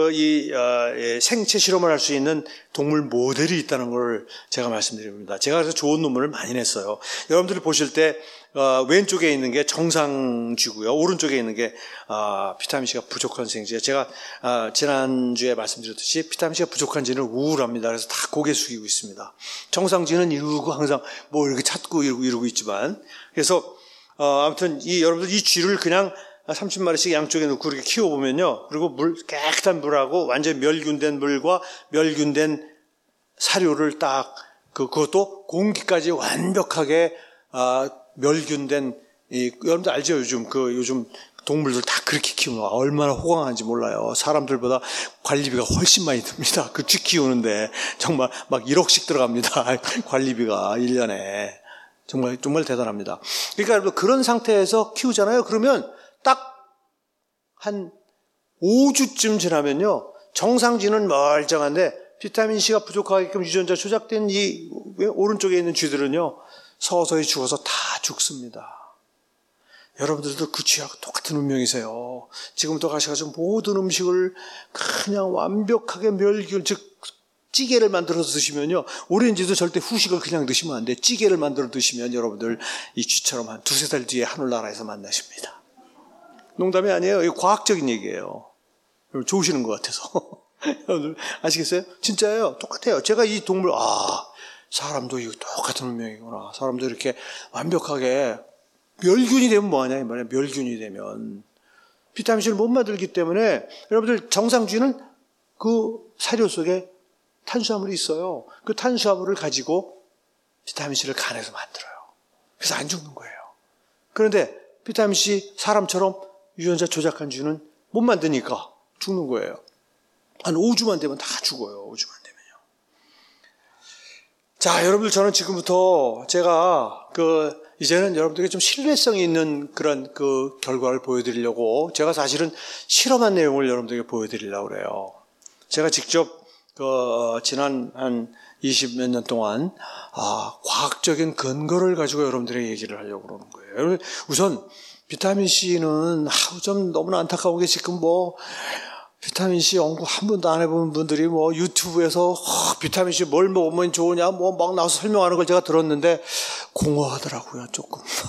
생체 실험을 할 수 있는 동물 모델이 있다는 걸 제가 말씀드립니다. 제가 그래서 좋은 논문을 많이 냈어요. 여러분들이 보실 때 왼쪽에 있는 게 정상쥐고요. 오른쪽에 있는 게 비타민C가 부족한 생쥐예요. 제가 지난주에 말씀드렸듯이 비타민C가 부족한 쥐는 우울합니다. 그래서 다 고개 숙이고 있습니다. 정상쥐는 이러고 항상 뭐 이렇게 찾고 이러고 있지만, 그래서 아무튼 여러분들 이 쥐를 그냥 30마리씩 양쪽에 넣고 이렇게 키워보면요. 그리고 깨끗한 물하고 완전히 멸균된 물과 멸균된 사료를 딱, 그것도 공기까지 완벽하게, 멸균된, 여러분들 알죠? 요즘 동물들 다 그렇게 키우는 거 얼마나 호강한지 몰라요. 사람들보다 관리비가 훨씬 많이 듭니다. 그 쥐 키우는데 정말 막 1억씩 들어갑니다. 관리비가 1년에. 정말 대단합니다. 그러니까 여러분 그런 상태에서 키우잖아요. 그러면 딱 한 5주쯤 지나면요. 정상쥐는 멀쩡한데 비타민C가 부족하게끔 유전자 조작된 이 오른쪽에 있는 쥐들은요. 서서히 죽어서 다 죽습니다. 여러분들도 그 쥐하고 똑같은 운명이세요. 지금부터 가셔가지고 모든 음식을 그냥 완벽하게 멸균, 즉 찌개를 만들어서 드시면요. 오렌지도 절대 후식을 그냥 드시면 안 돼. 찌개를 만들어 드시면 여러분들 이 쥐처럼 한 2-3달 뒤에 하늘나라에서 만나십니다. 농담이 아니에요. 이거 과학적인 얘기예요. 여러분 좋으시는 것 같아서. 여러분들 아시겠어요? 진짜예요. 똑같아요. 제가 이 동물, 사람도 이거 똑같은 운명이구나. 사람도 이렇게 완벽하게 멸균이 되면 뭐하냐 이 말이에요. 멸균이 되면 비타민C를 못 만들기 때문에 여러분들 정상쥐는 그 사료 속에 탄수화물이 있어요. 그 탄수화물을 가지고 비타민C를 간에서 만들어요. 그래서 안 죽는 거예요. 그런데 비타민C 사람처럼 유전자 조작한 쥐는 못 만드니까 죽는 거예요. 한 5주만 되면 다 죽어요. 5주만 되면요. 자, 여러분들 저는 지금부터 제가 이제는 여러분들에게 좀 신뢰성이 있는 그런 결과를 보여드리려고 제가 사실은 실험한 내용을 여러분들에게 보여드리려고 그래요. 제가 직접 지난 한 20몇 년 동안 과학적인 근거를 가지고 여러분들에게 얘기를 하려고 그러는 거예요. 우선 비타민C는 좀 너무나 안타까운 게 지금 비타민C 연구 한 번도 안 해본 분들이 유튜브에서 비타민C 뭘 먹으면 좋으냐 막 나와서 설명하는 걸 제가 들었는데 공허하더라고요. 조금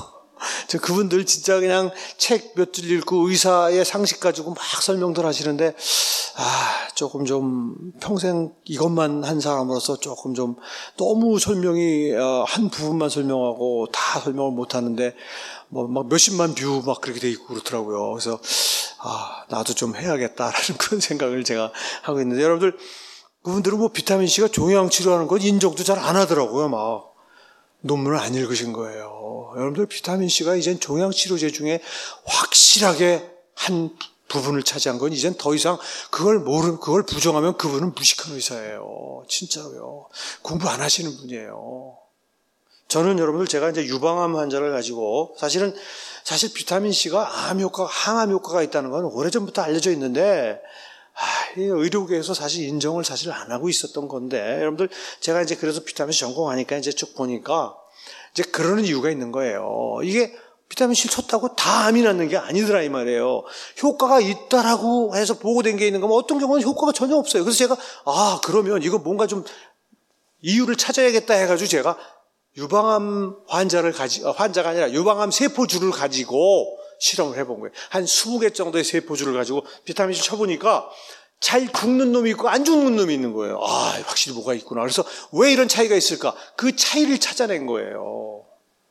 저 그분들 진짜 그냥 책 몇 줄 읽고 의사의 상식 가지고 막 설명들 하시는데, 조금 좀 평생 이것만 한 사람으로서 조금 좀 너무 설명이, 한 부분만 설명하고 다 설명을 못 하는데, 막 몇십만 뷰 막 그렇게 돼 있고 그렇더라고요. 그래서, 나도 좀 해야겠다라는 그런 생각을 제가 하고 있는데, 여러분들, 그분들은 뭐 비타민C가 종양 치료하는 건 인정도 잘 안 하더라고요, 막. 논문을 안 읽으신 거예요. 여러분들 비타민C가 이젠 종양치료제 중에 확실하게 한 부분을 차지한 건 이젠 더 이상 그걸 부정하면 그분은 무식한 의사예요. 진짜로요. 공부 안 하시는 분이에요. 저는 여러분들 제가 이제 유방암 환자를 가지고 사실 비타민C가 항암 효과가 있다는 건 오래전부터 알려져 있는데 의료계에서 사실 인정을 사실 안 하고 있었던 건데, 여러분들, 제가 이제 그래서 비타민C 전공하니까 이제 쭉 보니까, 이제 그러는 이유가 있는 거예요. 이게 비타민C를 쳤다고 다 암이 낫는 게 아니더라, 이 말이에요. 효과가 있다라고 해서 보고된 게 있는 거면 어떤 경우는 효과가 전혀 없어요. 그래서 제가, 그러면 이거 뭔가 좀 이유를 찾아야겠다 해가지고 제가 유방암 환자가 아니라 유방암 세포주를 가지고 실험을 해본 거예요. 한 20개 정도의 세포주를 가지고 비타민C를 쳐보니까 잘 죽는 놈이 있고 안 죽는 놈이 있는 거예요. 확실히 뭐가 있구나. 그래서 왜 이런 차이가 있을까? 그 차이를 찾아낸 거예요.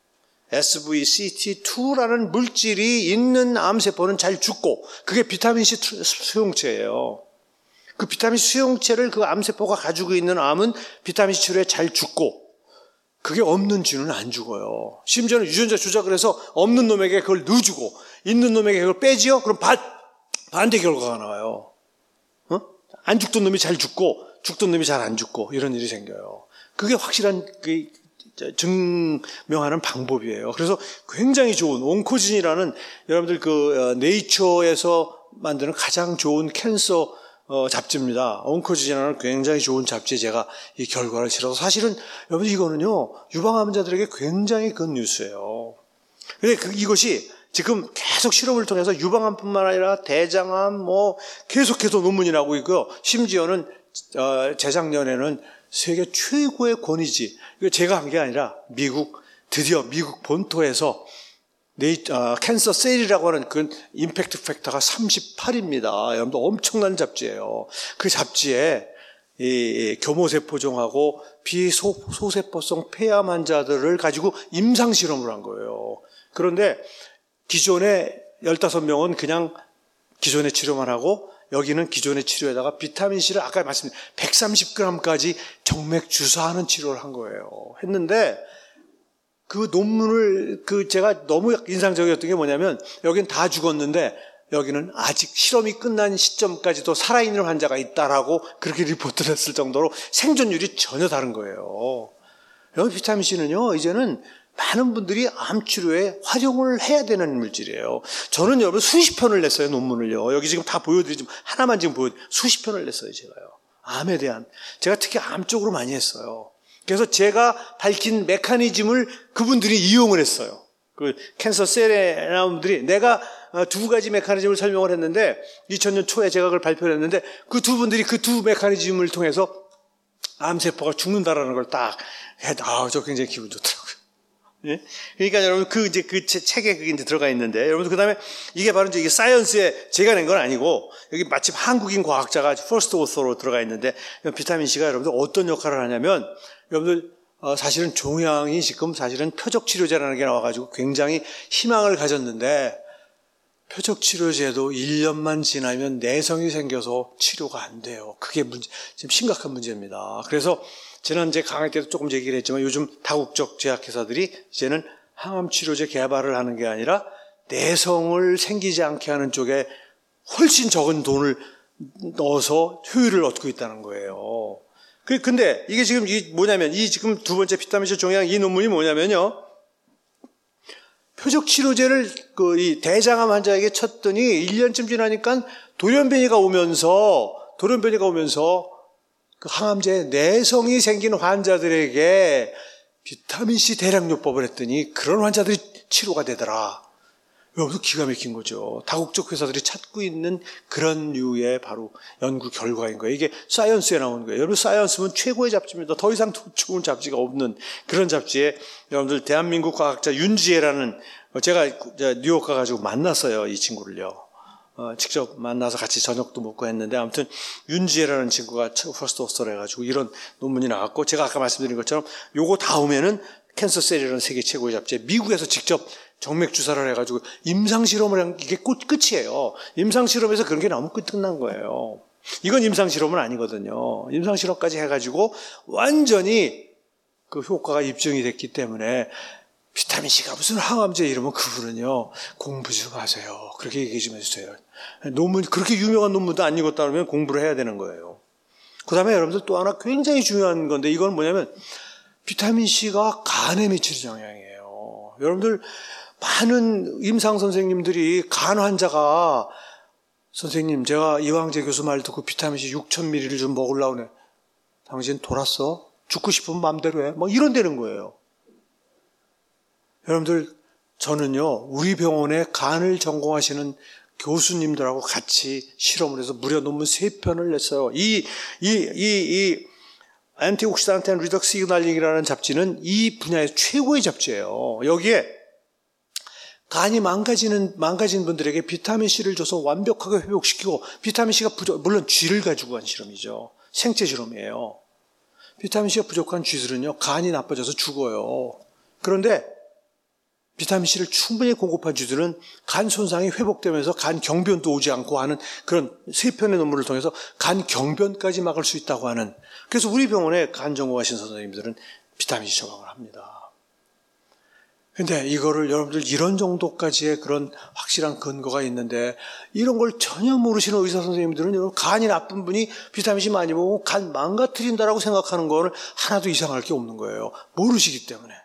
SVCT2라는 물질이 있는 암세포는 잘 죽고, 그게 비타민C 수용체예요. 그 비타민C 수용체를 그 암세포가 가지고 있는 암은 비타민C 치료에 잘 죽고, 그게 없는 쥐는 안 죽어요. 심지어는 유전자 조작을 해서 없는 놈에게 그걸 넣어주고 있는 놈에게 그걸 빼지요? 그럼 반대 결과가 나와요. 안 죽던 놈이 잘 죽고 죽던 놈이 잘 안 죽고 이런 일이 생겨요. 그게 확실한 증명하는 방법이에요. 그래서 굉장히 좋은 온코진이라는, 여러분들 네이처에서 만드는 가장 좋은 캔서 잡지입니다. 온코진이라는 굉장히 좋은 잡지에 제가 이 결과를 실어서, 사실은 여러분 이거는요 유방암 환자들에게 굉장히 큰 뉴스예요. 근데 이것이 지금 계속 실험을 통해서 유방암뿐만 아니라 대장암 계속해서 논문이 나오고 있고요. 심지어는 재작년에는 세계 최고의 권위지, 이거 제가 한 게 아니라 드디어 미국 본토에서 캔서 셀이라고 하는 그 임팩트 팩터가 38입니다. 여러분들 엄청난 잡지예요. 그 잡지에 이 교모세포종하고 비소세포성 폐암 환자들을 가지고 임상 실험을 한 거예요. 그런데 기존의 15명은 그냥 기존의 치료만 하고, 여기는 기존의 치료에다가 비타민C를 아까 말씀드린 130g까지 정맥 주사하는 치료를 한 거예요. 했는데 그 논문을 제가 너무 인상적이었던 게 뭐냐면, 여긴 다 죽었는데 여기는 아직 실험이 끝난 시점까지도 살아있는 환자가 있다라고 그렇게 리포트를 했을 정도로 생존율이 전혀 다른 거예요. 여기 비타민C는요 이제는 많은 분들이 암 치료에 활용을 해야 되는 물질이에요. 저는 여러분 수십 편을 냈어요, 논문을요. 여기 지금 다 보여드리지만 하나만 지금 수십 편을 냈어요, 제가요. 암에 대한. 제가 특히 암 쪽으로 많이 했어요. 그래서 제가 밝힌 메커니즘을 그분들이 이용을 했어요. 그 캔서 셀에 나온 분들이, 내가 두 가지 메커니즘을 설명을 했는데 2000년 초에 제가 그걸 발표를 했는데, 그 두 분들이 그 두 메커니즘을 통해서 암세포가 죽는다라는 걸 딱 저 굉장히 기분 좋더라고요. 예? 그러니까 여러분 그 책에 그게 이제 들어가 있는데, 여러분 그 다음에 이게 바로 이제 이게 사이언스에 제가 낸 건 아니고, 여기 마침 한국인 과학자가 퍼스트 오서로 들어가 있는데, 비타민C가 여러분들 어떤 역할을 하냐면, 여러분들 사실은 종양이 지금 사실은 표적치료제라는 게 나와가지고 굉장히 희망을 가졌는데, 표적치료제도 1년만 지나면 내성이 생겨서 치료가 안 돼요. 그게 지금 심각한 문제입니다. 그래서 지난 제 강의 때도 조금 얘기를 했지만, 요즘 다국적 제약회사들이 이제는 항암치료제 개발을 하는 게 아니라 내성을 생기지 않게 하는 쪽에 훨씬 적은 돈을 넣어서 효율을 얻고 있다는 거예요. 근데 이게 지금 뭐냐면, 지금 두 번째 비타민C 종양 이 논문이 뭐냐면요, 표적치료제를 이 대장암 환자에게 쳤더니 1년쯤 지나니까 돌연변이가 오면서 그 항암제에 내성이 생긴 환자들에게 비타민C 대량요법을 했더니 그런 환자들이 치료가 되더라. 여기서 기가 막힌 거죠. 다국적 회사들이 찾고 있는 그런 류의 바로 연구 결과인 거예요. 이게 사이언스에 나오는 거예요. 여러분, 사이언스는 최고의 잡지입니다. 더 이상 좋은 잡지가 없는 그런 잡지에, 여러분들 대한민국 과학자 윤지혜라는 제가 뉴욕 가가지고 만났어요, 이 친구를요. 직접 만나서 같이 저녁도 먹고 했는데, 아무튼 윤지혜라는 친구가 퍼스트 오스터를 해가지고 이런 논문이 나왔고, 제가 아까 말씀드린 것처럼 요거 다음에는 캔서 셀이라는 세계 최고의 잡지에 미국에서 직접 정맥 주사를 해가지고 임상 실험을 한 이게 끝이에요. 임상 실험에서 그런 게 너무 끝난 거예요. 이건 임상 실험은 아니거든요. 임상 실험까지 해가지고 완전히 그 효과가 입증이 됐기 때문에 비타민C가 무슨 항암제 이러면 그분은요, 공부 좀 하세요. 그렇게 얘기 좀 해주세요. 논문, 그렇게 유명한 논문도 안 읽었다 그러면 공부를 해야 되는 거예요. 그 다음에 여러분들 또 하나 굉장히 중요한 건데, 이건 뭐냐면, 비타민C가 간에 미치는 영향이에요. 여러분들, 많은 임상 선생님들이 간 환자가, 선생님, 제가 이황재 교수 말 듣고 비타민C 6,000ml를 좀 먹으려고 해. 당신 돌았어? 죽고 싶으면 마음대로 해. 뭐 이런다는 거예요. 여러분들, 저는요, 우리 병원에 간을 전공하시는 교수님들하고 같이 실험을 해서 무려 논문 3편을 냈어요. 이 안티옥시단트 앤 리덕스 시그널링이라는 잡지는 이 분야의 최고의 잡지예요. 여기에 간이 망가진 분들에게 비타민C를 줘서 완벽하게 회복시키고, 비타민C가 물론 쥐를 가지고 한 실험이죠. 생체 실험이에요. 비타민C가 부족한 쥐들은요, 간이 나빠져서 죽어요. 그런데 비타민C를 충분히 공급한 쥐들은 간 손상이 회복되면서 간 경변도 오지 않고 하는 그런 3편의 논문을 통해서 간 경변까지 막을 수 있다고 하는, 그래서 우리 병원에 간 전공하신 선생님들은 비타민C 처방을 합니다. 근데 이거를 여러분들 이런 정도까지의 그런 확실한 근거가 있는데, 이런 걸 전혀 모르시는 의사 선생님들은 간이 나쁜 분이 비타민C 많이 먹고 간 망가뜨린다라고 생각하는 거는 하나도 이상할 게 없는 거예요. 모르시기 때문에.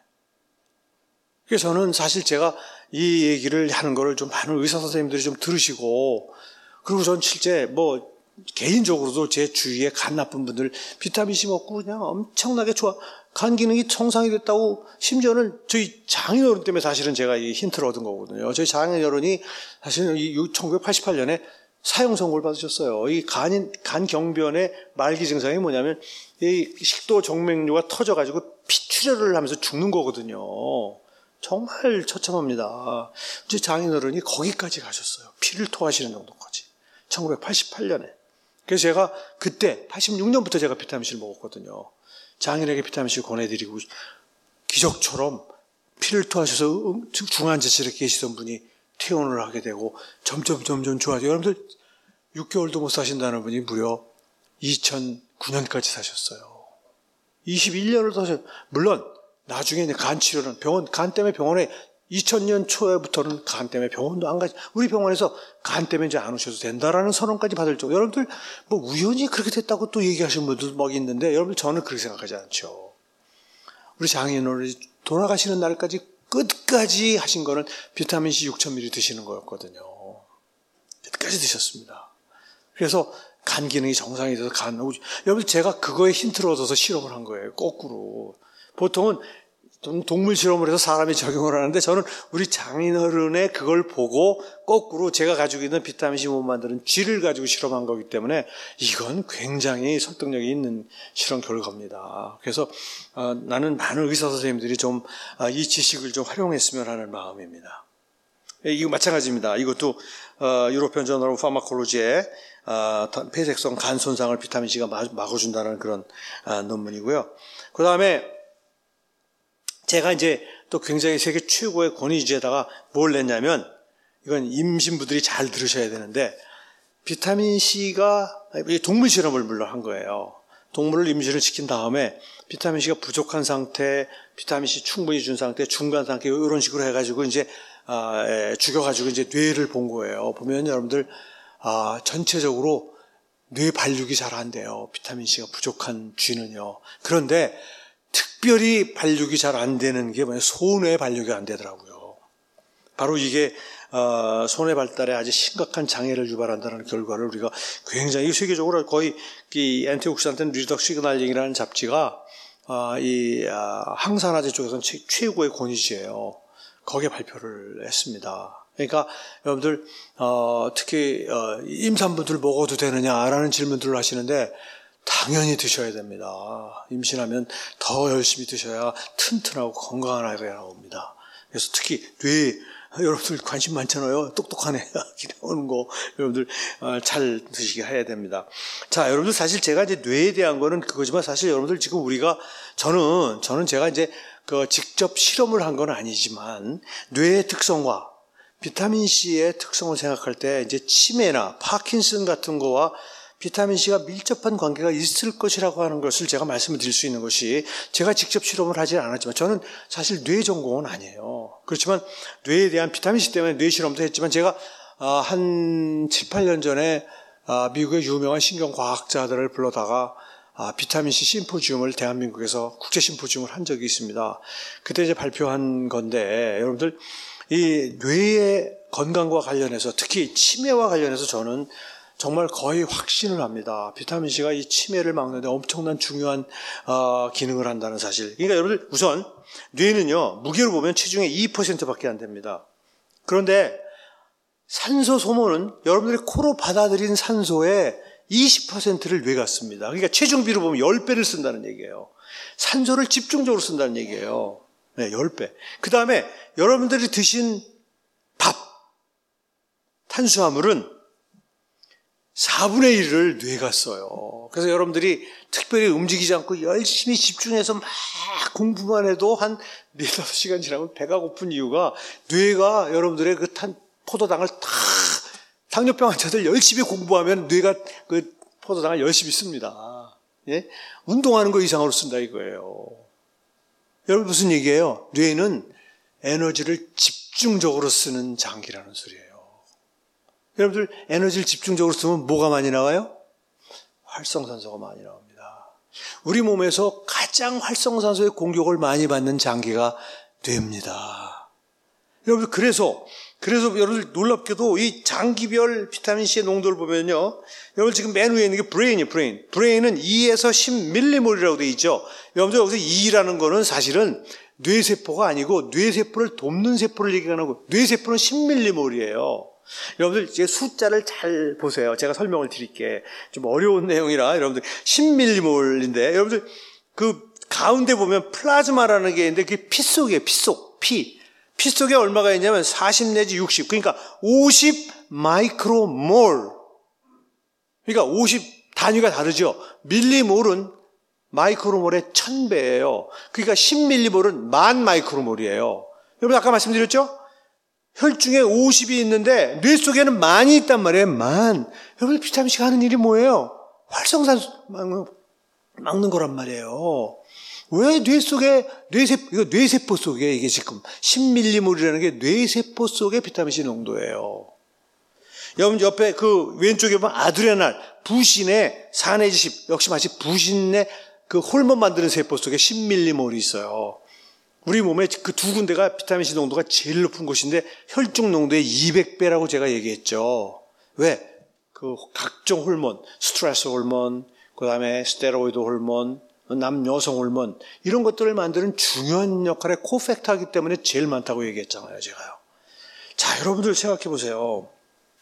그래서 저는 사실 제가 이 얘기를 하는 거를 좀 많은 의사 선생님들이 좀 들으시고, 그리고 전 실제 개인적으로도 제 주위에 간 나쁜 분들 비타민C 먹고 그냥 엄청나게 간 기능이 정상이 됐다고, 심지어는 저희 장인어른 때문에 사실은 제가 이 힌트를 얻은 거거든요. 저희 장인어른이 사실은 1988년에 사형 선고를 받으셨어요. 이 간 경변의 말기 증상이 뭐냐면, 이 식도 정맥류가 터져가지고 피출혈을 하면서 죽는 거거든요. 정말 처참합니다. 제 장인어른이 거기까지 가셨어요. 피를 토하시는 정도까지. 1988년에. 그래서 제가 그때 86년부터 제가 비타민C를 먹었거든요. 장인에게 비타민C를 권해드리고, 기적처럼 피를 토하셔서 중환자실에 계시던 분이 퇴원을 하게 되고 점점 좋아져요. 여러분들 6개월도 못 사신다는 분이 무려 2009년까지 사셨어요. 21년을 더 사셨어요. 물론 나중에 이제 간 치료는 간 때문에 병원에 2000년 초에부터는 간 때문에 병원도 안 가지. 우리 병원에서 간 때문에 이제 안 오셔도 된다라는 선언까지 받을 정도. 여러분들 우연히 그렇게 됐다고 또 얘기하시는 분들 막 있는데, 여러분들 저는 그렇게 생각하지 않죠. 우리 장인어른이 돌아가시는 날까지 끝까지 하신 거는 비타민C 6,000ml 드시는 거였거든요. 끝까지 드셨습니다. 그래서 간 기능이 정상이 돼서 여러분 제가 그거에 힌트를 얻어서 실험을 한 거예요. 거꾸로. 보통은 동물 실험을 해서 사람이 적용을 하는데, 저는 우리 장인어른의 그걸 보고 거꾸로 제가 가지고 있는 비타민C 못 만드는 쥐를 가지고 실험한 거기 때문에 이건 굉장히 설득력이 있는 실험 결과입니다. 그래서 나는 많은 의사 선생님들이 좀 이 지식을 좀 활용했으면 하는 마음입니다. 이거 마찬가지입니다. 이것도 유로피언 저널 오브 파마콜로지에 폐색성 간 손상을 비타민C가 막아준다는 그런 논문이고요. 그 다음에 제가 이제 또 굉장히 세계 최고의 권위주의에다가 뭘 냈냐면, 이건 임신부들이 잘 들으셔야 되는데, 비타민C가 동물 실험을 물론 한 거예요. 동물을 임신을 시킨 다음에 비타민C가 부족한 상태, 비타민C 충분히 준 상태, 중간 상태, 이런 식으로 해가지고 이제 죽여가지고 이제 뇌를 본 거예요. 보면 여러분들 전체적으로 뇌 발육이 잘 안 돼요. 비타민C가 부족한 쥐는요. 그런데 특별히 발육이 잘 안 되는 게 뭐냐면 소뇌 발육이 안 되더라고요. 바로 이게 소뇌 발달에 아주 심각한 장애를 유발한다는 결과를 우리가 굉장히 세계적으로 거의 이 안티옥시단트 리덕스 시그널링이라는 잡지가 이 항산화제 쪽에서는 최고의 권위지예요. 거기에 발표를 했습니다. 그러니까 여러분들 특히 임산부들 먹어도 되느냐라는 질문들을 하시는데, 당연히 드셔야 됩니다. 임신하면 더 열심히 드셔야 튼튼하고 건강한 아이가 나옵니다. 그래서 특히 여러분들 관심 많잖아요. 똑똑하네. 나오는 거 여러분들 잘 드시게 해야 됩니다. 자, 여러분들 사실 제가 이제 뇌에 대한 거는 그거지만 사실 여러분들 지금 우리가 저는 제가 이제 직접 실험을 한 건 아니지만 뇌의 특성과 비타민 C의 특성을 생각할 때 이제 치매나 파킨슨 같은 거와 비타민 C가 밀접한 관계가 있을 것이라고 하는 것을 제가 말씀을 드릴 수 있는 것이 제가 직접 실험을 하지 않았지만 저는 사실 뇌 전공은 아니에요. 그렇지만 뇌에 대한 비타민 C 때문에 뇌 실험도 했지만 제가 한 7, 8년 전에 미국의 유명한 신경과학자들을 불러다가 비타민 C 심포지움을 대한민국에서 국제 심포지움을 한 적이 있습니다. 그때 이제 발표한 건데 여러분들 이 뇌의 건강과 관련해서 특히 치매와 관련해서 저는 정말 거의 확신을 합니다. 비타민 C가 이 치매를 막는 데 엄청난 중요한 기능을 한다는 사실. 그러니까 여러분들 우선 뇌는요. 무게로 보면 체중의 2%밖에 안 됩니다. 그런데 산소 소모는 여러분들이 코로 받아들인 산소의 20%를 뇌가 씁니다. 그러니까 체중비로 보면 10배를 쓴다는 얘기예요. 산소를 집중적으로 쓴다는 얘기예요. 네, 10배. 그 다음에 여러분들이 드신 밥, 탄수화물은 4분의 1을 뇌가 써요. 그래서 여러분들이 특별히 움직이지 않고 열심히 집중해서 막 공부만 해도 한 4-5시간 지나면 배가 고픈 이유가 뇌가 여러분들의 그 포도당을 다 당뇨병 환자들 열심히 공부하면 뇌가 그 포도당을 열심히 씁니다. 예? 운동하는 거 이상으로 쓴다 이거예요. 여러분 무슨 얘기예요? 뇌는 에너지를 집중적으로 쓰는 장기라는 소리예요. 여러분들 에너지를 집중적으로 쓰면 뭐가 많이 나와요? 활성산소가 많이 나옵니다. 우리 몸에서 가장 활성산소의 공격을 많이 받는 장기가 뇌입니다. 여러분들 그래서 여러분들 놀랍게도 이 장기별 비타민 C의 농도를 보면요. 여러분 지금 맨 위에 있는 게 브레인이에요. 브레인은 2에서 10밀리몰이라고 되어 있죠. 여러분들 여기서 2라는 거는 사실은 뇌세포가 아니고 뇌세포를 돕는 세포를 얘기하는 거고 뇌세포는 10밀리몰이에요. 여러분들 이제 숫자를 잘 보세요. 제가 설명을 드릴게. 좀 어려운 내용이라 여러분들 10밀리몰인데 여러분들 그 가운데 보면 플라즈마라는 게 있는데 그게 피 속이에요. 피 속에 얼마가 있냐면 40 내지 60. 그러니까 50 마이크로몰. 그러니까 50 단위가 다르죠. 밀리몰은 마이크로몰의 1000배예요. 그러니까 10밀리몰은 10,000 마이크로몰이에요. 여러분 아까 말씀드렸죠? 혈중에 50이 있는데 뇌 속에는 10,000이 있단 말이에요. 10,000. 여러분 비타민 C가 하는 일이 뭐예요? 활성산소 막는 거란 말이에요. 왜 뇌 속에 뇌세포 속에 이게 지금 10밀리몰이라는 게 뇌세포 속의 비타민 C 농도예요. 여러분 옆에 그 왼쪽에 보면 아드레날, 부신의 4 내지 10 역시 마치 부신의 그 호르몬 만드는 세포 속에 10밀리몰이 있어요. 우리 몸에 그 두 군데가 비타민 C 농도가 제일 높은 곳인데 혈중 농도의 200배라고 제가 얘기했죠. 왜? 그 각종 호르몬, 스트레스 호르몬, 그 다음에 스테로이드 호르몬, 남여성 호르몬 이런 것들을 만드는 중요한 역할의 코팩터이기 때문에 제일 많다고 얘기했잖아요. 제가요. 자, 여러분들 생각해 보세요.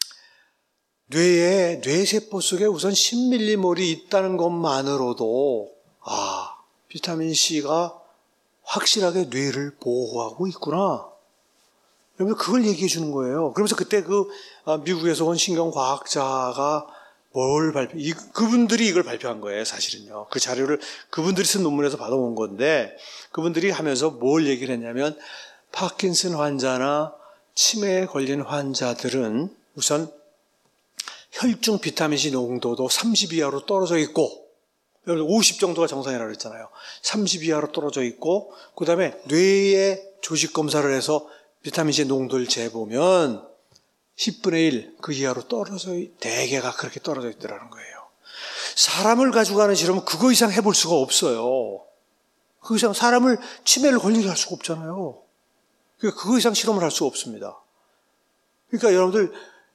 뇌세포 속에 우선 10밀리몰이 있다는 것만으로도 비타민 C가 확실하게 뇌를 보호하고 있구나. 여러분 그걸 얘기해 주는 거예요. 그러면서 그때 미국에서 온 신경과학자가 그분들이 이걸 발표한 거예요, 사실은요. 그 자료를 그분들이 쓴 논문에서 받아온 건데, 그분들이 하면서 뭘 얘기를 했냐면, 파킨슨 환자나 치매에 걸린 환자들은 우선 혈중 비타민 C 농도도 30 이하로 떨어져 있고, 50 정도가 정상이라고 그랬잖아요. 30 이하로 떨어져 있고, 그 다음에 뇌의 조직 검사를 해서 비타민 C 농도를 재보면, 10분의 1 그 이하로 대개가 그렇게 떨어져 있더라는 거예요. 사람을 가지고 하는 실험은 그거 이상 해볼 수가 없어요. 그 이상 사람을 치매를 걸리게 할 수가 없잖아요. 그러니까 그거 이상 실험을 할 수가 없습니다. 그러니까 여러분들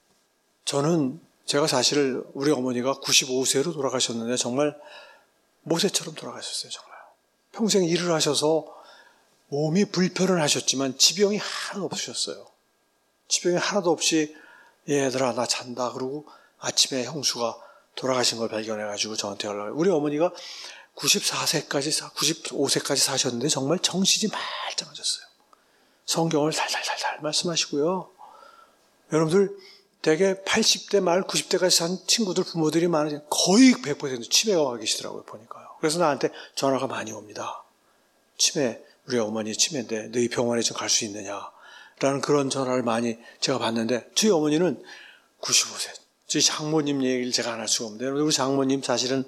제가 사실 우리 어머니가 95세로 돌아가셨는데 정말 모세처럼 돌아가셨어요. 정말 평생 일을 하셔서 몸이 불편은 하셨지만 지병이 하나도 없으셨어요. 지병이 하나도 없이 얘들아 나 잔다 그러고 아침에 형수가 돌아가신 걸 발견해가지고 저한테 연락을. 우리 어머니가 95세까지 사셨는데 정말 정신이 말짱하셨어요. 성경을 달달달달 말씀하시고요. 여러분들 대개 80대 말 90대까지 산 친구들 부모들이 많으세요. 거의 100% 치매가 와 계시더라고요. 보니까요. 그래서 나한테 전화가 많이 옵니다. 치매, 우리 어머니 치매인데 너희 병원에 좀 갈 수 있느냐 라는 그런 전화를 많이 제가 받는데, 저희 어머니는 95세. 저희 장모님 얘기를 제가 안 할 수가 없는데, 우리 장모님 사실은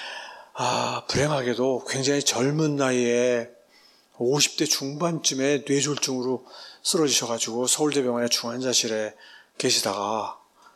불행하게도 굉장히 젊은 나이에 50대 중반쯤에 뇌졸중으로 쓰러지셔가지고 서울대병원의 중환자실에 계시다가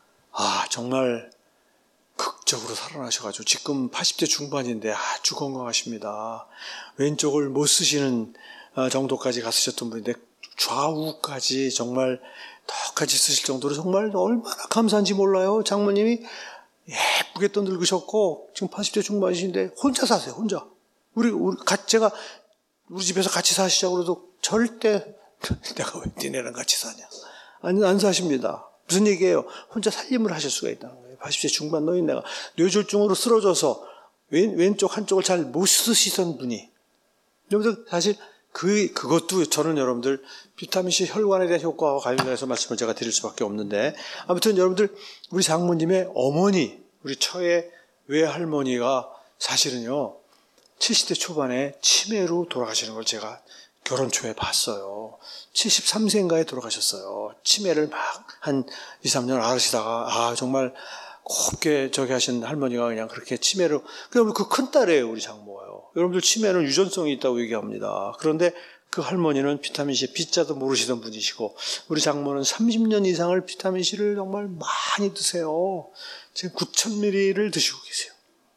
정말 극적으로 살아나셔가지고 지금 80대 중반인데 아주 건강하십니다. 왼쪽을 못 쓰시는 정도까지 갔으셨던 분인데 좌우까지 정말 턱까지 쓰실 정도로 정말 얼마나 감사한지 몰라요. 장모님이 예쁘게 또 늙으셨고 지금 80대 중반이신데 혼자 사세요. 혼자. 제가 우리 집에서 같이 사시자고 그래도 절대 내가 왜 니네랑 같이 사냐. 안 사십니다. 무슨 얘기예요? 혼자 살림을 하실 수가 있다는 거예요. 80세 중반 노인네가 뇌졸중으로 쓰러져서 왼쪽 한쪽을 잘 못 쓰시던 분이. 여러분들 사실 그것도 저는 여러분들 비타민C 혈관에 대한 효과와 관련해서 말씀을 제가 드릴 수밖에 없는데, 아무튼 여러분들 우리 장모님의 어머니, 우리 처의 외할머니가 사실은요 70대 초반에 치매로 돌아가시는 걸 제가 결혼 초에 봤어요. 73세인가에 돌아가셨어요. 치매를 막 한 2, 3년 앓으시다가 정말 곱게 하신 할머니가 그냥 그렇게 치매로. 그러면 그 큰딸이에요, 우리 장모가요. 여러분들 치매는 유전성이 있다고 얘기합니다. 그런데 그 할머니는 비타민C B자도 모르시던 분이시고, 우리 장모는 30년 이상을 비타민C를 정말 많이 드세요. 지금 9,000ml를 드시고 계세요.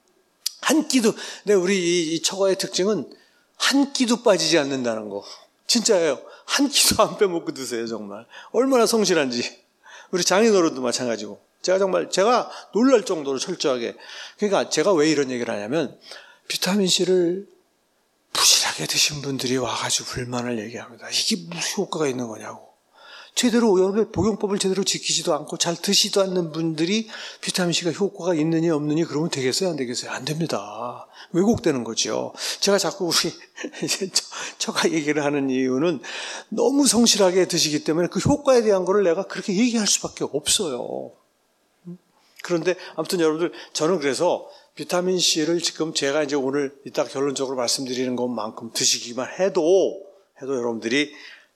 한 끼도. 근데 우리 이 처가의 특징은 한 끼도 빠지지 않는다는 거. 진짜예요. 한 끼도 안 빼먹고 드세요, 정말. 얼마나 성실한지. 우리 장인어른도 마찬가지고. 제가 놀랄 정도로 철저하게. 그러니까 제가 왜 이런 얘기를 하냐면, 비타민C를 부실하게 드신 분들이 와가지고 불만을 얘기합니다. 이게 무슨 효과가 있는 거냐고. 제대로 여러분의 복용법을 제대로 지키지도 않고 잘 드시도 않는 분들이 비타민C가 효과가 있느니 없느니 그러면 되겠어요? 안 되겠어요? 안 됩니다. 왜곡되는 거죠. 제가 자꾸 우리 처가 얘기를 하는 이유는 너무 성실하게 드시기 때문에 그 효과에 대한 거를 내가 그렇게 얘기할 수밖에 없어요. 그런데 아무튼 여러분들, 저는 그래서 비타민C를 지금 제가 이제 오늘 이따 결론적으로 말씀드리는 것만큼 드시기만 해도 여러분들이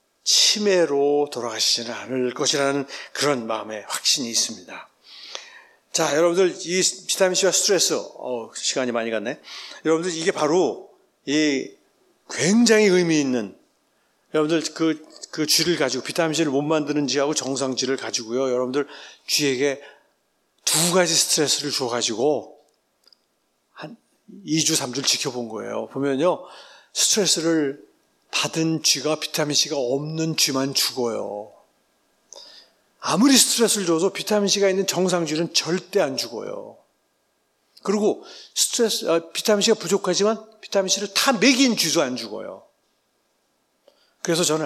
치매로 돌아가시지는 않을 것이라는 그런 마음의 확신이 있습니다. 자, 여러분들, 이 비타민C와 스트레스, 시간이 많이 갔네. 여러분들, 이게 바로 이 굉장히 의미 있는, 여러분들 그 쥐를 가지고, 비타민C를 못 만드는 쥐하고 정상쥐를 가지고요, 여러분들 쥐에게 두 가지 스트레스를 줘가지고 한 2주, 3주를 지켜본 거예요. 보면요, 스트레스를 받은 쥐가 비타민C가 없는 쥐만 죽어요. 아무리 스트레스를 줘도 비타민C가 있는 정상쥐는 절대 안 죽어요. 그리고 비타민C가 부족하지만 비타민C를 다 먹인 쥐도 안 죽어요. 그래서 저는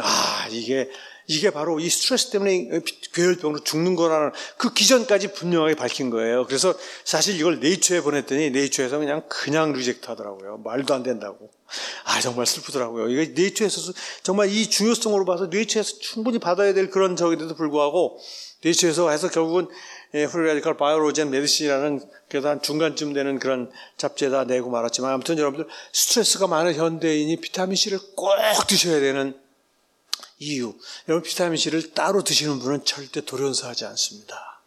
이게 바로 이 스트레스 때문에 괴혈병으로 죽는 거라는 그 기전까지 분명하게 밝힌 거예요. 그래서 사실 이걸 네이처에 보냈더니 네이처에서 그냥 리젝트 하더라고요. 말도 안 된다고. 정말 슬프더라고요. 이게 네이처에서 정말 이 중요성으로 봐서 네이처에서 충분히 받아야 될 그런 적인데도 불구하고 네이처에서 해서 결국은 프리 라디컬 바이오로젠 메디신이라는 그래도 한 중간쯤 되는 그런 잡지에다 내고 말았지만, 아무튼 여러분들 스트레스가 많은 현대인이 비타민C를 꼭 드셔야 되는 이유. 여러분, 비타민C를 따로 드시는 분은 절대 돌연사하지 않습니다.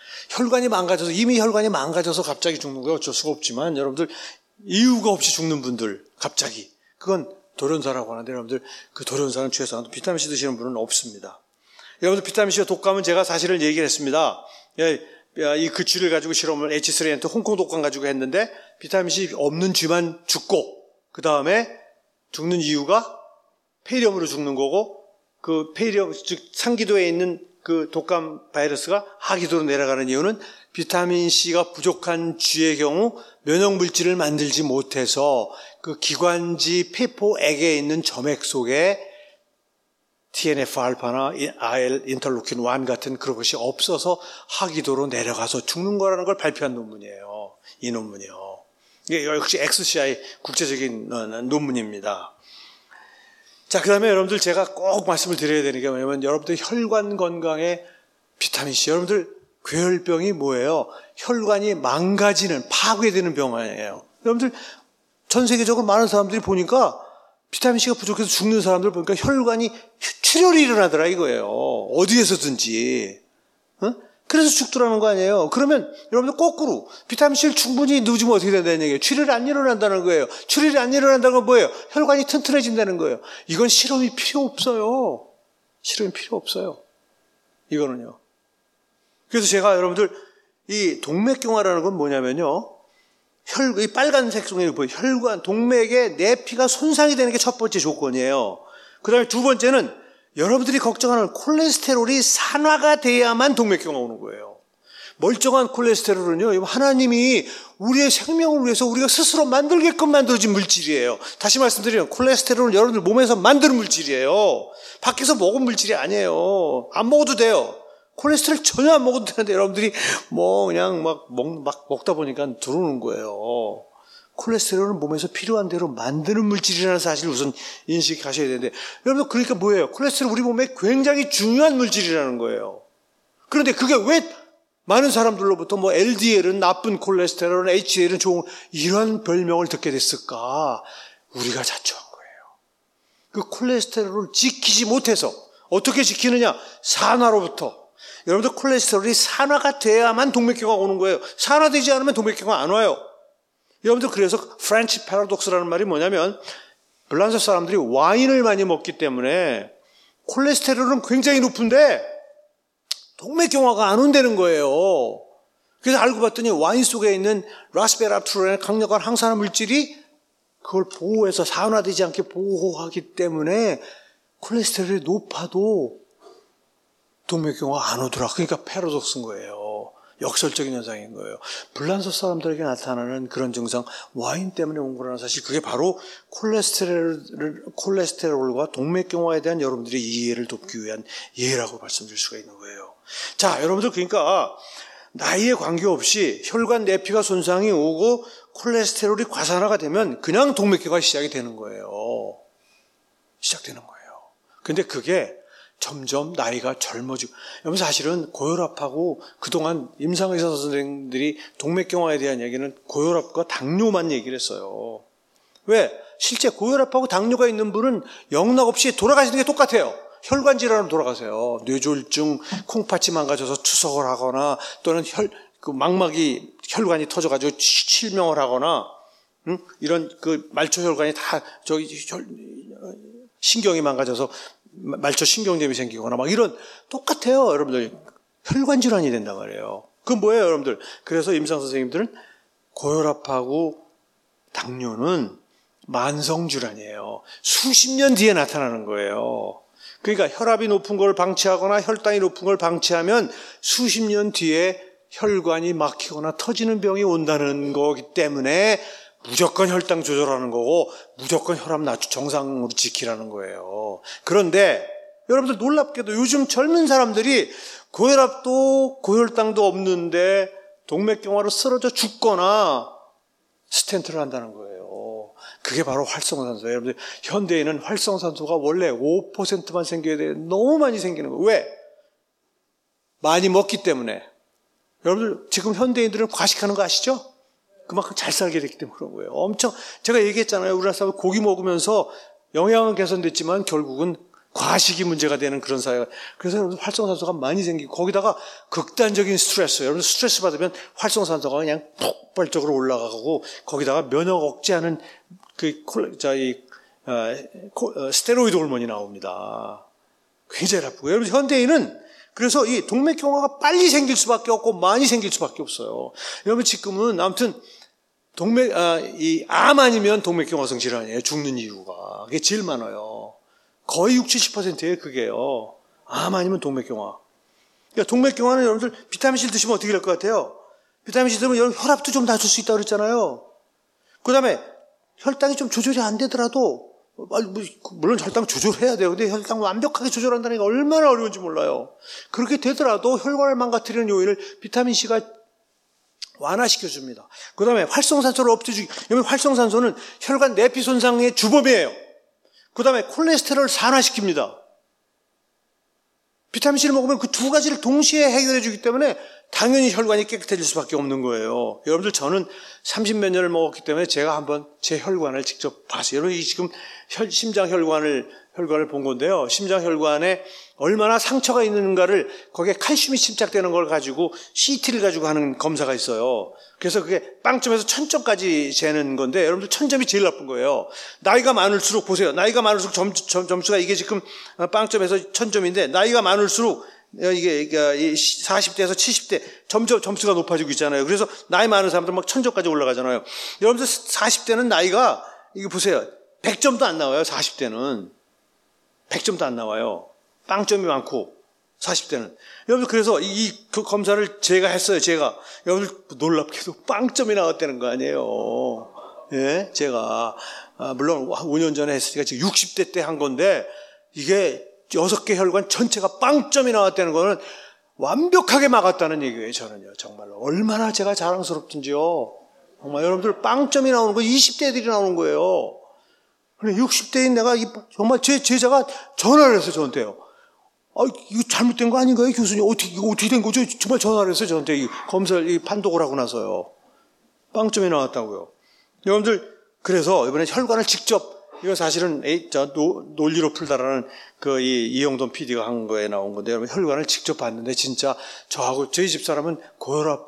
이미 혈관이 망가져서 갑자기 죽는 거 어쩔 수가 없지만, 여러분들 이유가 없이 죽는 분들 갑자기, 그건 돌연사라고 하는데, 여러분들 그 돌연사는 최소한 비타민C 드시는 분은 없습니다. 여러분들 비타민C와 독감은 제가 사실을 얘기를 했습니다. 그 쥐를 가지고 실험을 H3N2 홍콩 독감 가지고 했는데 비타민C 없는 쥐만 죽고, 그 다음에 죽는 이유가 폐렴으로 죽는 거고, 그 폐렴, 즉 상기도에 있는 그 독감 바이러스가 하기도로 내려가는 이유는 비타민C가 부족한 쥐의 경우 면역물질을 만들지 못해서 그 기관지 폐포액에 있는 점액 속에 TNF-알파나 IL 인터루킨 1 같은 그런 것이 없어서 하기도로 내려가서 죽는 거라는 걸 발표한 논문이에요. 이 논문이요. 이게 역시 XCI 국제적인 논문입니다. 자, 그 다음에 여러분들 제가 꼭 말씀을 드려야 되는 게 뭐냐면 여러분들 혈관 건강에 비타민C, 여러분들 괴혈병이 뭐예요? 혈관이 망가지는, 파괴되는 병 아니에요. 여러분들 전 세계적으로 많은 사람들이 보니까 비타민C가 부족해서 죽는 사람들 보니까 혈관이 출혈이 일어나더라 이거예요. 어디에서든지. 그래서 죽더라는 거 아니에요. 그러면 여러분들 거꾸로 비타민C를 충분히 넣어주면 어떻게 된다는 얘기예요? 출혈이 안 일어난다는 거예요. 출혈이 안 일어난다는 건 뭐예요? 혈관이 튼튼해진다는 거예요. 이건 실험이 필요 없어요. 실험이 필요 없어요. 이거는요. 그래서 제가 여러분들 이 동맥경화라는 건 뭐냐면요. 이 빨간색 종이 보여요. 혈관, 동맥의 내피가 손상이 되는 게 첫 번째 조건이에요. 그 다음에 두 번째는 여러분들이 걱정하는 콜레스테롤이 산화가 돼야만 동맥경화 오는 거예요. 멀쩡한 콜레스테롤은요, 하나님이 우리의 생명을 위해서 우리가 스스로 만들게끔 만들어진 물질이에요. 다시 말씀드리면 콜레스테롤은 여러분들 몸에서 만드는 물질이에요. 밖에서 먹은 물질이 아니에요. 안 먹어도 돼요. 콜레스테롤 전혀 안 먹어도 되는데 여러분들이 그냥 막 먹다 보니까 들어오는 거예요. 콜레스테롤은 몸에서 필요한 대로 만드는 물질이라는 사실을 우선 인식하셔야 되는데, 여러분 그러니까 뭐예요? 콜레스테롤 우리 몸에 굉장히 중요한 물질이라는 거예요. 그런데 그게 왜 많은 사람들로부터 LDL은 나쁜 콜레스테롤은 HDL은 좋은 이런 별명을 듣게 됐을까? 우리가 자초한 거예요. 그 콜레스테롤을 지키지 못해서 어떻게 지키느냐? 산화로부터. 여러분들 콜레스테롤이 산화가 돼야만 동맥경화가 오는 거예요. 산화되지 않으면 동맥경화가 안 와요. 여러분들 그래서 프렌치 패러독스라는 말이 뭐냐면 불란서 사람들이 와인을 많이 먹기 때문에 콜레스테롤은 굉장히 높은데 동맥경화가 안 온다는 거예요. 그래서 알고 봤더니 와인 속에 있는 라스베라트로라는 강력한 항산화 물질이 그걸 보호해서 산화되지 않게 보호하기 때문에 콜레스테롤이 높아도 동맥경화가 안 오더라. 그러니까 패러독스인 거예요. 역설적인 현상인 거예요. 불란서 사람들에게 나타나는 그런 증상, 와인 때문에 온 거라는 사실, 그게 바로 콜레스테롤과 동맥경화에 대한 여러분들의 이해를 돕기 위한 예라고 말씀드릴 수가 있는 거예요. 자, 여러분들 그러니까 나이에 관계없이 혈관 내피가 손상이 오고 콜레스테롤이 과산화가 되면 그냥 동맥경화가 시작이 되는 거예요. 시작되는 거예요. 근데 그게 점점 나이가 젊어지고, 여러분 사실은 고혈압하고 그동안 임상의사 선생님들이 동맥경화에 대한 얘기는 고혈압과 당뇨만 얘기를 했어요. 왜? 실제 고혈압하고 당뇨가 있는 분은 영락없이 돌아가시는 게 똑같아요. 혈관 질환으로 돌아가세요. 뇌졸중, 콩팥이 망가져서 투석을 하거나 또는 망막이 혈관이 터져가지고 실명을 하거나, 이런 말초 혈관이 다 신경이 망가져서 말초 신경염이 생기거나 이런 똑같아요. 여러분들 혈관 질환이 된단 말이에요. 그건 뭐예요, 여러분들? 그래서 임상 선생님들은 고혈압하고 당뇨는 만성 질환이에요. 수십 년 뒤에 나타나는 거예요. 그러니까 혈압이 높은 걸 방치하거나 혈당이 높은 걸 방치하면 수십 년 뒤에 혈관이 막히거나 터지는 병이 온다는 거기 때문에 무조건 혈당 조절하는 거고 무조건 혈압 정상으로 지키라는 거예요. 그런데 여러분들 놀랍게도 요즘 젊은 사람들이 고혈압도 고혈당도 없는데 동맥경화로 쓰러져 죽거나 스텐트를 한다는 거예요. 그게 바로 활성산소예요. 여러분들 현대인은 활성산소가 원래 5%만 생겨야 돼요. 너무 많이 생기는 거예요. 왜? 많이 먹기 때문에. 여러분들 지금 현대인들은 과식하는 거 아시죠? 그만큼 잘 살게 됐기 때문에 그런 거예요. 엄청, 제가 얘기했잖아요. 우리나라 사람 고기 먹으면서 영양은 개선됐지만 결국은 과식이 문제가 되는 그런 사회가. 그래서 여러분 활성산소가 많이 생기고 거기다가 극단적인 스트레스. 여러분 스트레스 받으면 활성산소가 그냥 폭발적으로 올라가고 거기다가 면역 억제하는 스테로이드 호르몬이 나옵니다. 굉장히 나쁘고. 여러분 현대인은 그래서 이 동맥경화가 빨리 생길 수밖에 없고 많이 생길 수밖에 없어요. 여러분 지금은 아무튼 암 아니면 동맥경화성 질환이에요. 죽는 이유가. 그게 제일 많아요. 거의 60-70%예요, 그게요. 암 아니면 동맥경화. 그러니까 동맥경화는 여러분들 비타민C 드시면 어떻게 될 것 같아요? 비타민C 드시면 여러분 혈압도 좀 낮출 수 있다고 그랬잖아요. 그 다음에 혈당이 좀 조절이 안 되더라도, 물론 혈당 조절해야 돼요. 근데 혈당 완벽하게 조절한다는 게 얼마나 어려운지 몰라요. 그렇게 되더라도 혈관을 망가뜨리는 요인을 비타민C가 완화시켜줍니다. 그 다음에 활성산소를 없애주기. 왜냐면 활성산소는 혈관 내피 손상의 주범이에요. 그 다음에 콜레스테롤을 산화시킵니다. 비타민C를 먹으면 그 두 가지를 동시에 해결해 주기 때문에 당연히 혈관이 깨끗해질 수밖에 없는 거예요. 여러분들, 저는 30몇 년을 먹었기 때문에 제가 한번 제 혈관을 직접 봤어요. 여러분, 이 지금 심장 혈관을 본 건데요. 심장 혈관에 얼마나 상처가 있는가를, 거기에 칼슘이 침착되는 걸 가지고 CT를 가지고 하는 검사가 있어요. 그래서 그게 0점에서 1000점까지 재는 건데, 여러분들 1000점이 제일 나쁜 거예요. 나이가 많을수록, 보세요. 나이가 많을수록 점수가, 이게 지금 0점에서 1000점인데, 나이가 많을수록 이게 40대에서 70대 점점 점수가 높아지고 있잖아요. 그래서 나이 많은 사람들 막 1000점까지 올라가잖아요. 여러분들 40대는 나이가, 이거 보세요. 100점도 안 나와요. 40대는 100점도 안 나와요. 빵점이 많고 40대는. 여러분들, 그래서 그 검사를 제가 했어요. 여러분들, 놀랍게도 빵점이 나왔다는 거 아니에요. 예, 제가 물론 5년 전에 했으니까 지금 60대 때 한 건데, 이게 6개 혈관 전체가 빵점이 나왔다는 거는 완벽하게 막았다는 얘기예요. 저는요, 정말로 얼마나 제가 자랑스럽든지요. 정말 여러분들, 빵점이 나오는 거 20대 애들이 나오는 거예요. 근데 60대인 내가, 정말 제 제자가 전화를 했어요, 저한테요. 이거 잘못된 거 아닌가요, 교수님? 이거 어떻게 된 거죠? 정말 전화를 했어요, 저한테. 검사를, 판독을 하고 나서요. 빵점이 나왔다고요. 여러분들, 그래서 이번에 혈관을 직접, 이거 사실은 논리로 풀다라는 이영돈 PD가 한 거에 나온 건데, 여러분, 혈관을 직접 봤는데, 진짜 저하고 저희 집사람은 고혈압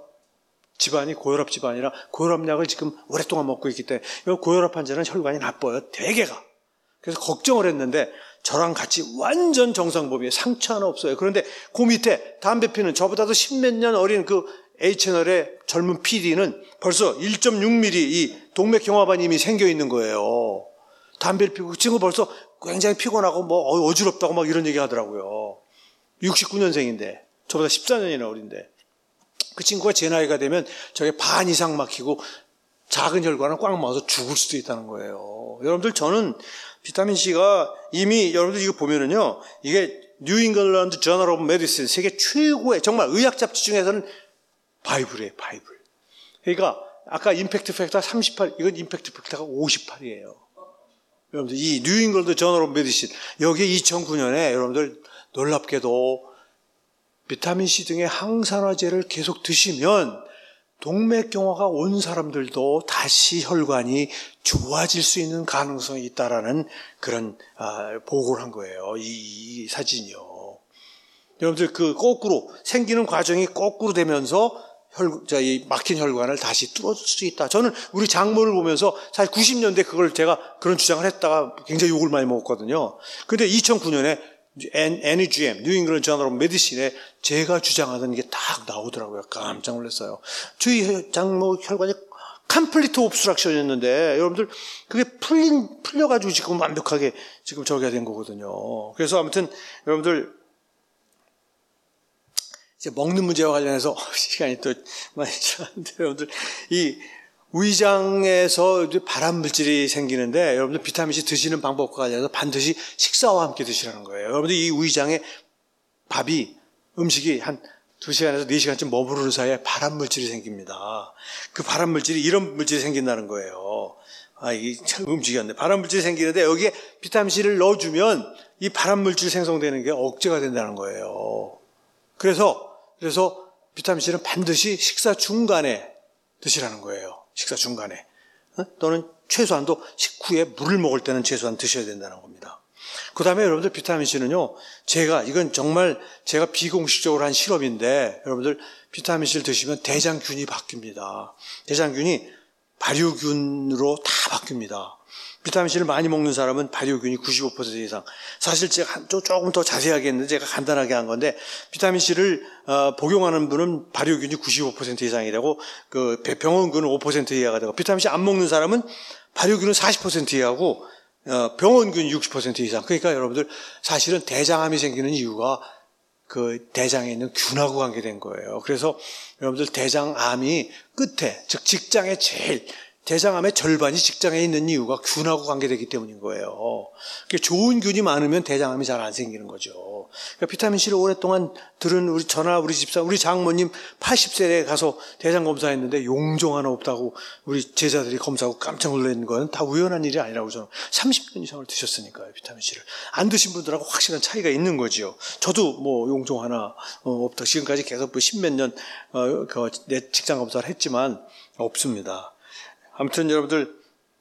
집안이라 고혈압약을 지금 오랫동안 먹고 있기 때문에, 고혈압 환자는 혈관이 나빠요, 대개가. 그래서 걱정을 했는데, 저랑 같이 완전 정상범위에 상처 하나 없어요. 그런데 그 밑에 담배 피는 저보다도 10몇 년 어린 그 A채널의 젊은 PD는 벌써 1.6mm 이 동맥경화반이 이미 생겨 있는 거예요. 담배를 피우고, 그 친구 벌써 굉장히 피곤하고 어지럽다고 막 이런 얘기 하더라고요. 69년생인데, 저보다 14년이나 어린데. 그 친구가 제 나이가 되면 저게 반 이상 막히고 작은 혈관을 꽉 막아서 죽을 수도 있다는 거예요. 여러분들, 저는 비타민C가 이미, 여러분들 이거 보면은요, 이게 뉴 잉글랜드 저널 오브 메디신, 세계 최고의 정말 의학 잡지 중에서는 바이블이에요, 바이블. 그러니까 아까 임팩트 팩터가 38, 이건 임팩트 팩터가 58이에요. 여러분들, 이 뉴 잉글랜드 저널 오브 메디신, 여기에 2009년에 여러분들 놀랍게도 비타민C 등의 항산화제를 계속 드시면 동맥경화가 온 사람들도 다시 혈관이 좋아질 수 있는 가능성이 있다라는 그런 보고를 한 거예요. 이 사진이요. 여러분들, 그 거꾸로 생기는 과정이 거꾸로 되면서 이 막힌 혈관을 다시 뚫어줄 수 있다. 저는 우리 장모를 보면서 사실 90년대 그걸 제가 그런 주장을 했다가 굉장히 욕을 많이 먹었거든요. 근데 2009년에 NEGM, 뉴 잉글랜드 저널 오브 메디신에 제가 주장하던 게 딱 나오더라고요. 깜짝 놀랐어요. 저희 장모 혈관이 컴플리트 옵스트럭션이었는데, 여러분들, 그게 풀려가지고 지금 완벽하게 지금 저기가 된 거거든요. 그래서 아무튼 여러분들, 이제 먹는 문제와 관련해서 시간이 또 많이 지났는데, 여러분들, 이 위장에서 발암 물질이 생기는데, 여러분들 비타민C 드시는 방법과 관련해서 반드시 식사와 함께 드시라는 거예요. 여러분들, 이 위장에 음식이 한 2시간에서 4시간쯤 머무르는 사이에 발암 물질이 생깁니다. 그 발암 물질이, 이런 물질이 생긴다는 거예요. 이게 참 음식이었네. 발암 물질이 생기는데, 여기에 비타민C를 넣어주면 이 발암 물질 생성되는 게 억제가 된다는 거예요. 그래서 비타민C는 반드시 식사 중간에 드시라는 거예요. 식사 중간에. 또는 최소한도 식후에 물을 먹을 때는 최소한 드셔야 된다는 겁니다. 그 다음에 여러분들, 비타민C는요, 이건 정말 제가 비공식적으로 한 실험인데, 여러분들 비타민C를 드시면 대장균이 바뀝니다. 대장균이 발효균으로 다 바뀝니다. 비타민C를 많이 먹는 사람은 발효균이 95% 이상. 사실 제가 조금 더 자세하게 했는데 제가 간단하게 한 건데, 비타민C를 복용하는 분은 발효균이 95% 이상이 되고, 그 병원균은 5% 이하가 되고, 비타민C 안 먹는 사람은 발효균은 40% 이하고, 병원균이 60% 이상. 그러니까 여러분들, 사실은 대장암이 생기는 이유가 그 대장에 있는 균하고 관계된 거예요. 그래서 여러분들, 대장암이 끝에, 즉 직장의 대장암의 절반이 직장에 있는 이유가 균하고 관계되기 때문인 거예요. 좋은 균이 많으면 대장암이 잘 안 생기는 거죠. 그러니까 비타민C를 오랫동안 들은 우리 집사, 우리 장모님 80세에 가서 대장 검사했는데 용종 하나 없다고 우리 제자들이 검사하고 깜짝 놀라는 건 다 우연한 일이 아니라고 저는 30년 이상을 드셨으니까요. 비타민C를. 안 드신 분들하고 확실한 차이가 있는 거지요. 저도 뭐 용종 하나 없다. 지금까지 계속 10몇 년 내 직장 검사를 했지만 없습니다. 아무튼 여러분들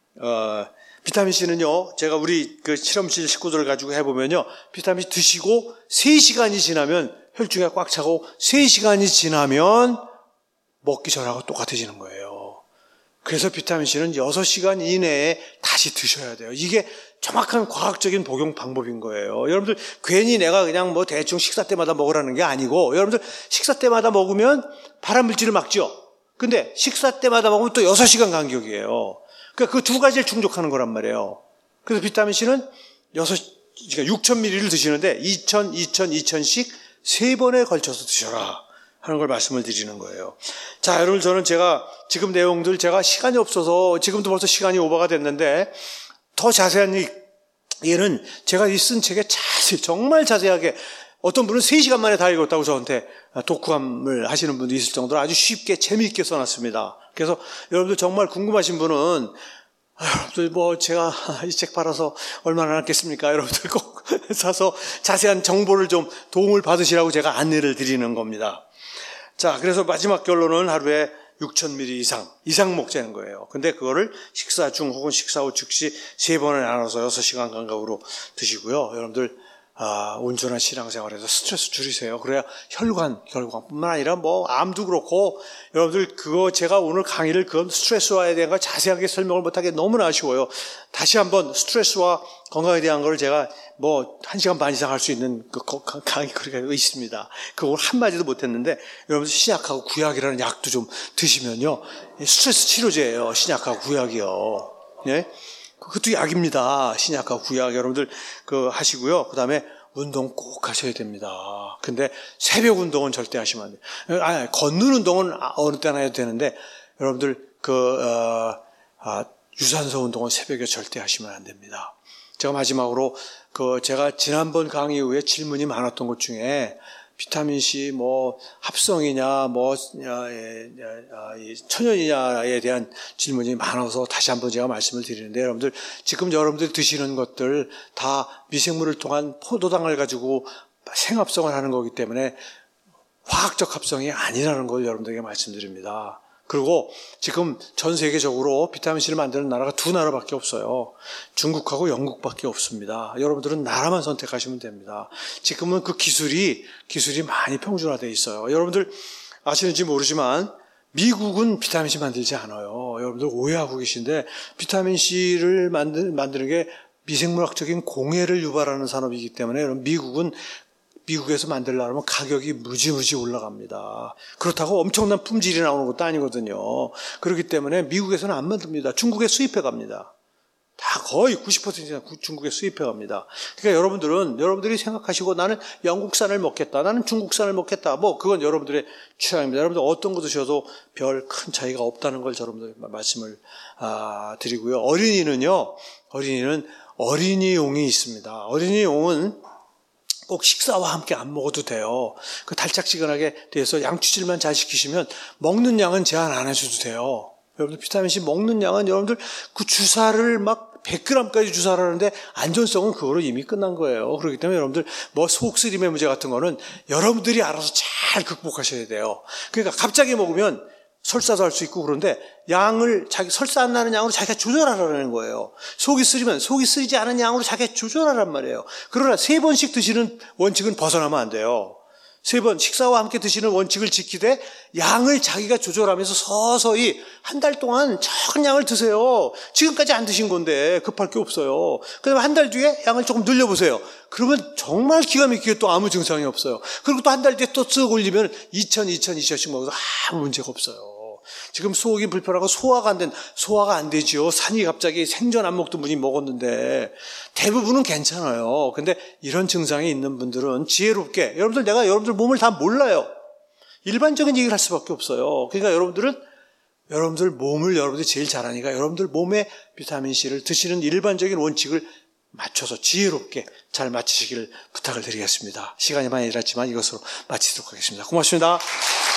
비타민C는요, 제가 우리 그 실험실 식구들을 가지고 해보면요, 비타민C 드시고 3시간이 지나면 혈중이 꽉 차고 3시간이 지나면 먹기 전하고 똑같아지는 거예요. 그래서 비타민C는 6시간 이내에 다시 드셔야 돼요. 이게 정확한 과학적인 복용 방법인 거예요. 여러분들 괜히 내가 그냥 뭐 대충 식사 때마다 먹으라는 게 아니고, 여러분들 식사 때마다 먹으면 발암물질을 막죠. 근데 식사 때마다 먹으면 또 6시간 간격이에요. 그러니까 그 두 가지를 충족하는 거란 말이에요. 그래서 비타민C는 6,000ml를 드시는데 2,000, 2,000, 2,000씩 3번에 걸쳐서 드셔라 하는 걸 말씀을 드리는 거예요. 자, 여러분 저는 제가 지금 내용들 제가 시간이 없어서 지금도 벌써 시간이 오버가 됐는데 더 자세한 얘는 제가 이 쓴 책에 정말 자세하게 어떤 분은 3시간 만에 다 읽었다고 저한테 독후감을 하시는 분도 있을 정도로 아주 쉽게 재미있게 써놨습니다. 그래서 여러분들 정말 궁금하신 분은 여러분들 뭐 제가 이 책 팔아서 얼마나 남겠습니까? 여러분들 꼭 사서 자세한 정보를 좀 도움을 받으시라고 제가 안내를 드리는 겁니다. 자, 그래서 마지막 결론은 하루에 6,000ml 이상 먹자는 거예요. 근데 그거를 식사 중 혹은 식사 후 즉시 3번에 나눠서 6시간 간격으로 드시고요. 여러분들 온전한 신앙생활에서 스트레스 줄이세요. 그래야 혈관뿐만 아니라 뭐 암도 그렇고, 여러분들 그거 제가 오늘 강의를 그건 스트레스와에 대한 거 자세하게 설명을 못하게 너무나 아쉬워요. 다시 한번 스트레스와 건강에 대한 걸 제가 뭐 1시간 반 이상 할 수 있는 그 강의 그렇게 있습니다. 그걸 한마디도 못했는데, 여러분들 신약하고 구약이라는 약도 좀 드시면요, 스트레스 치료제예요. 신약하고 구약이요. 예? 그것도 약입니다. 신약하고 구약 여러분들 하시고요. 그 다음에 운동 꼭 하셔야 됩니다. 근데 새벽 운동은 절대 하시면 안 돼요. 걷는 운동은 어느 때나 해도 되는데, 여러분들 유산소 운동은 새벽에 절대 하시면 안 됩니다. 제가 마지막으로 제가 지난번 강의 이후에 질문이 많았던 것 중에 비타민C 뭐 합성이냐 뭐 천연이냐에 대한 질문이 많아서 다시 한번 제가 말씀을 드리는데, 여러분들 지금 여러분들 드시는 것들 다 미생물을 통한 포도당을 가지고 생합성을 하는 거기 때문에 화학적 합성이 아니라는 걸 여러분들에게 말씀드립니다. 그리고 지금 전 세계적으로 비타민C를 만드는 나라가 2나라밖에 없어요. 중국하고 영국밖에 없습니다. 여러분들은 나라만 선택하시면 됩니다. 지금은 그 기술이 많이 평준화되어 있어요. 여러분들 아시는지 모르지만 미국은 비타민C 만들지 않아요. 여러분들 오해하고 계신데, 비타민C를 만드는 게 미생물학적인 공해를 유발하는 산업이기 때문에 여러분 미국에서 만들려면 가격이 무지무지 올라갑니다. 그렇다고 엄청난 품질이 나오는 것도 아니거든요. 그렇기 때문에 미국에서는 안 만듭니다. 중국에 수입해 갑니다. 다 거의 90% 이상 중국에 수입해 갑니다. 그러니까 여러분들이 생각하시고 나는 영국산을 먹겠다, 나는 중국산을 먹겠다, 뭐 그건 여러분들의 취향입니다. 여러분들 어떤 거 드셔도 별 큰 차이가 없다는 걸 여러분들 말씀을 드리고요. 어린이는 어린이용이 있습니다. 어린이용은 꼭 식사와 함께 안 먹어도 돼요. 그 달짝지근하게 돼서 양치질만 잘 시키시면 먹는 양은 제한 안 하셔도 돼요. 여러분들 비타민C 먹는 양은 여러분들 그 주사를 막 100g까지 주사를 하는데 안전성은 그거로 이미 끝난 거예요. 그렇기 때문에 여러분들 뭐 속쓰림의 문제 같은 거는 여러분들이 알아서 잘 극복하셔야 돼요. 그러니까 갑자기 먹으면 설사도 할 수 있고, 그런데 양을 설사 안 나는 양으로 자기가 조절하라는 거예요. 속이 쓰리면 속이 쓰리지 않은 양으로 자기가 조절하란 말이에요. 그러나 3번씩 드시는 원칙은 벗어나면 안 돼요. 3번 식사와 함께 드시는 원칙을 지키되 양을 자기가 조절하면서 서서히 한 달 동안 적은 양을 드세요. 지금까지 안 드신 건데 급할 게 없어요. 그다음에 한 달 뒤에 양을 조금 늘려보세요. 그러면 정말 기가 막히게 또 아무 증상이 없어요. 그리고 또 한 달 뒤에 또 쓱 올리면 2,000씩 먹어도 아무 문제가 없어요. 지금 소화기 불편하고 소화가 안 되죠. 산이 갑자기 생전 안 먹던 분이 먹었는데 대부분은 괜찮아요. 근데 이런 증상이 있는 분들은 지혜롭게, 내가 여러분들 몸을 다 몰라요. 일반적인 얘기를 할 수밖에 없어요. 그러니까 여러분들 몸을 여러분들이 제일 잘 아니까 여러분들 몸에 비타민C를 드시는 일반적인 원칙을 맞춰서 지혜롭게 잘 마치시기를 부탁을 드리겠습니다. 시간이 많이 일었지만 이것으로 마치도록 하겠습니다. 고맙습니다.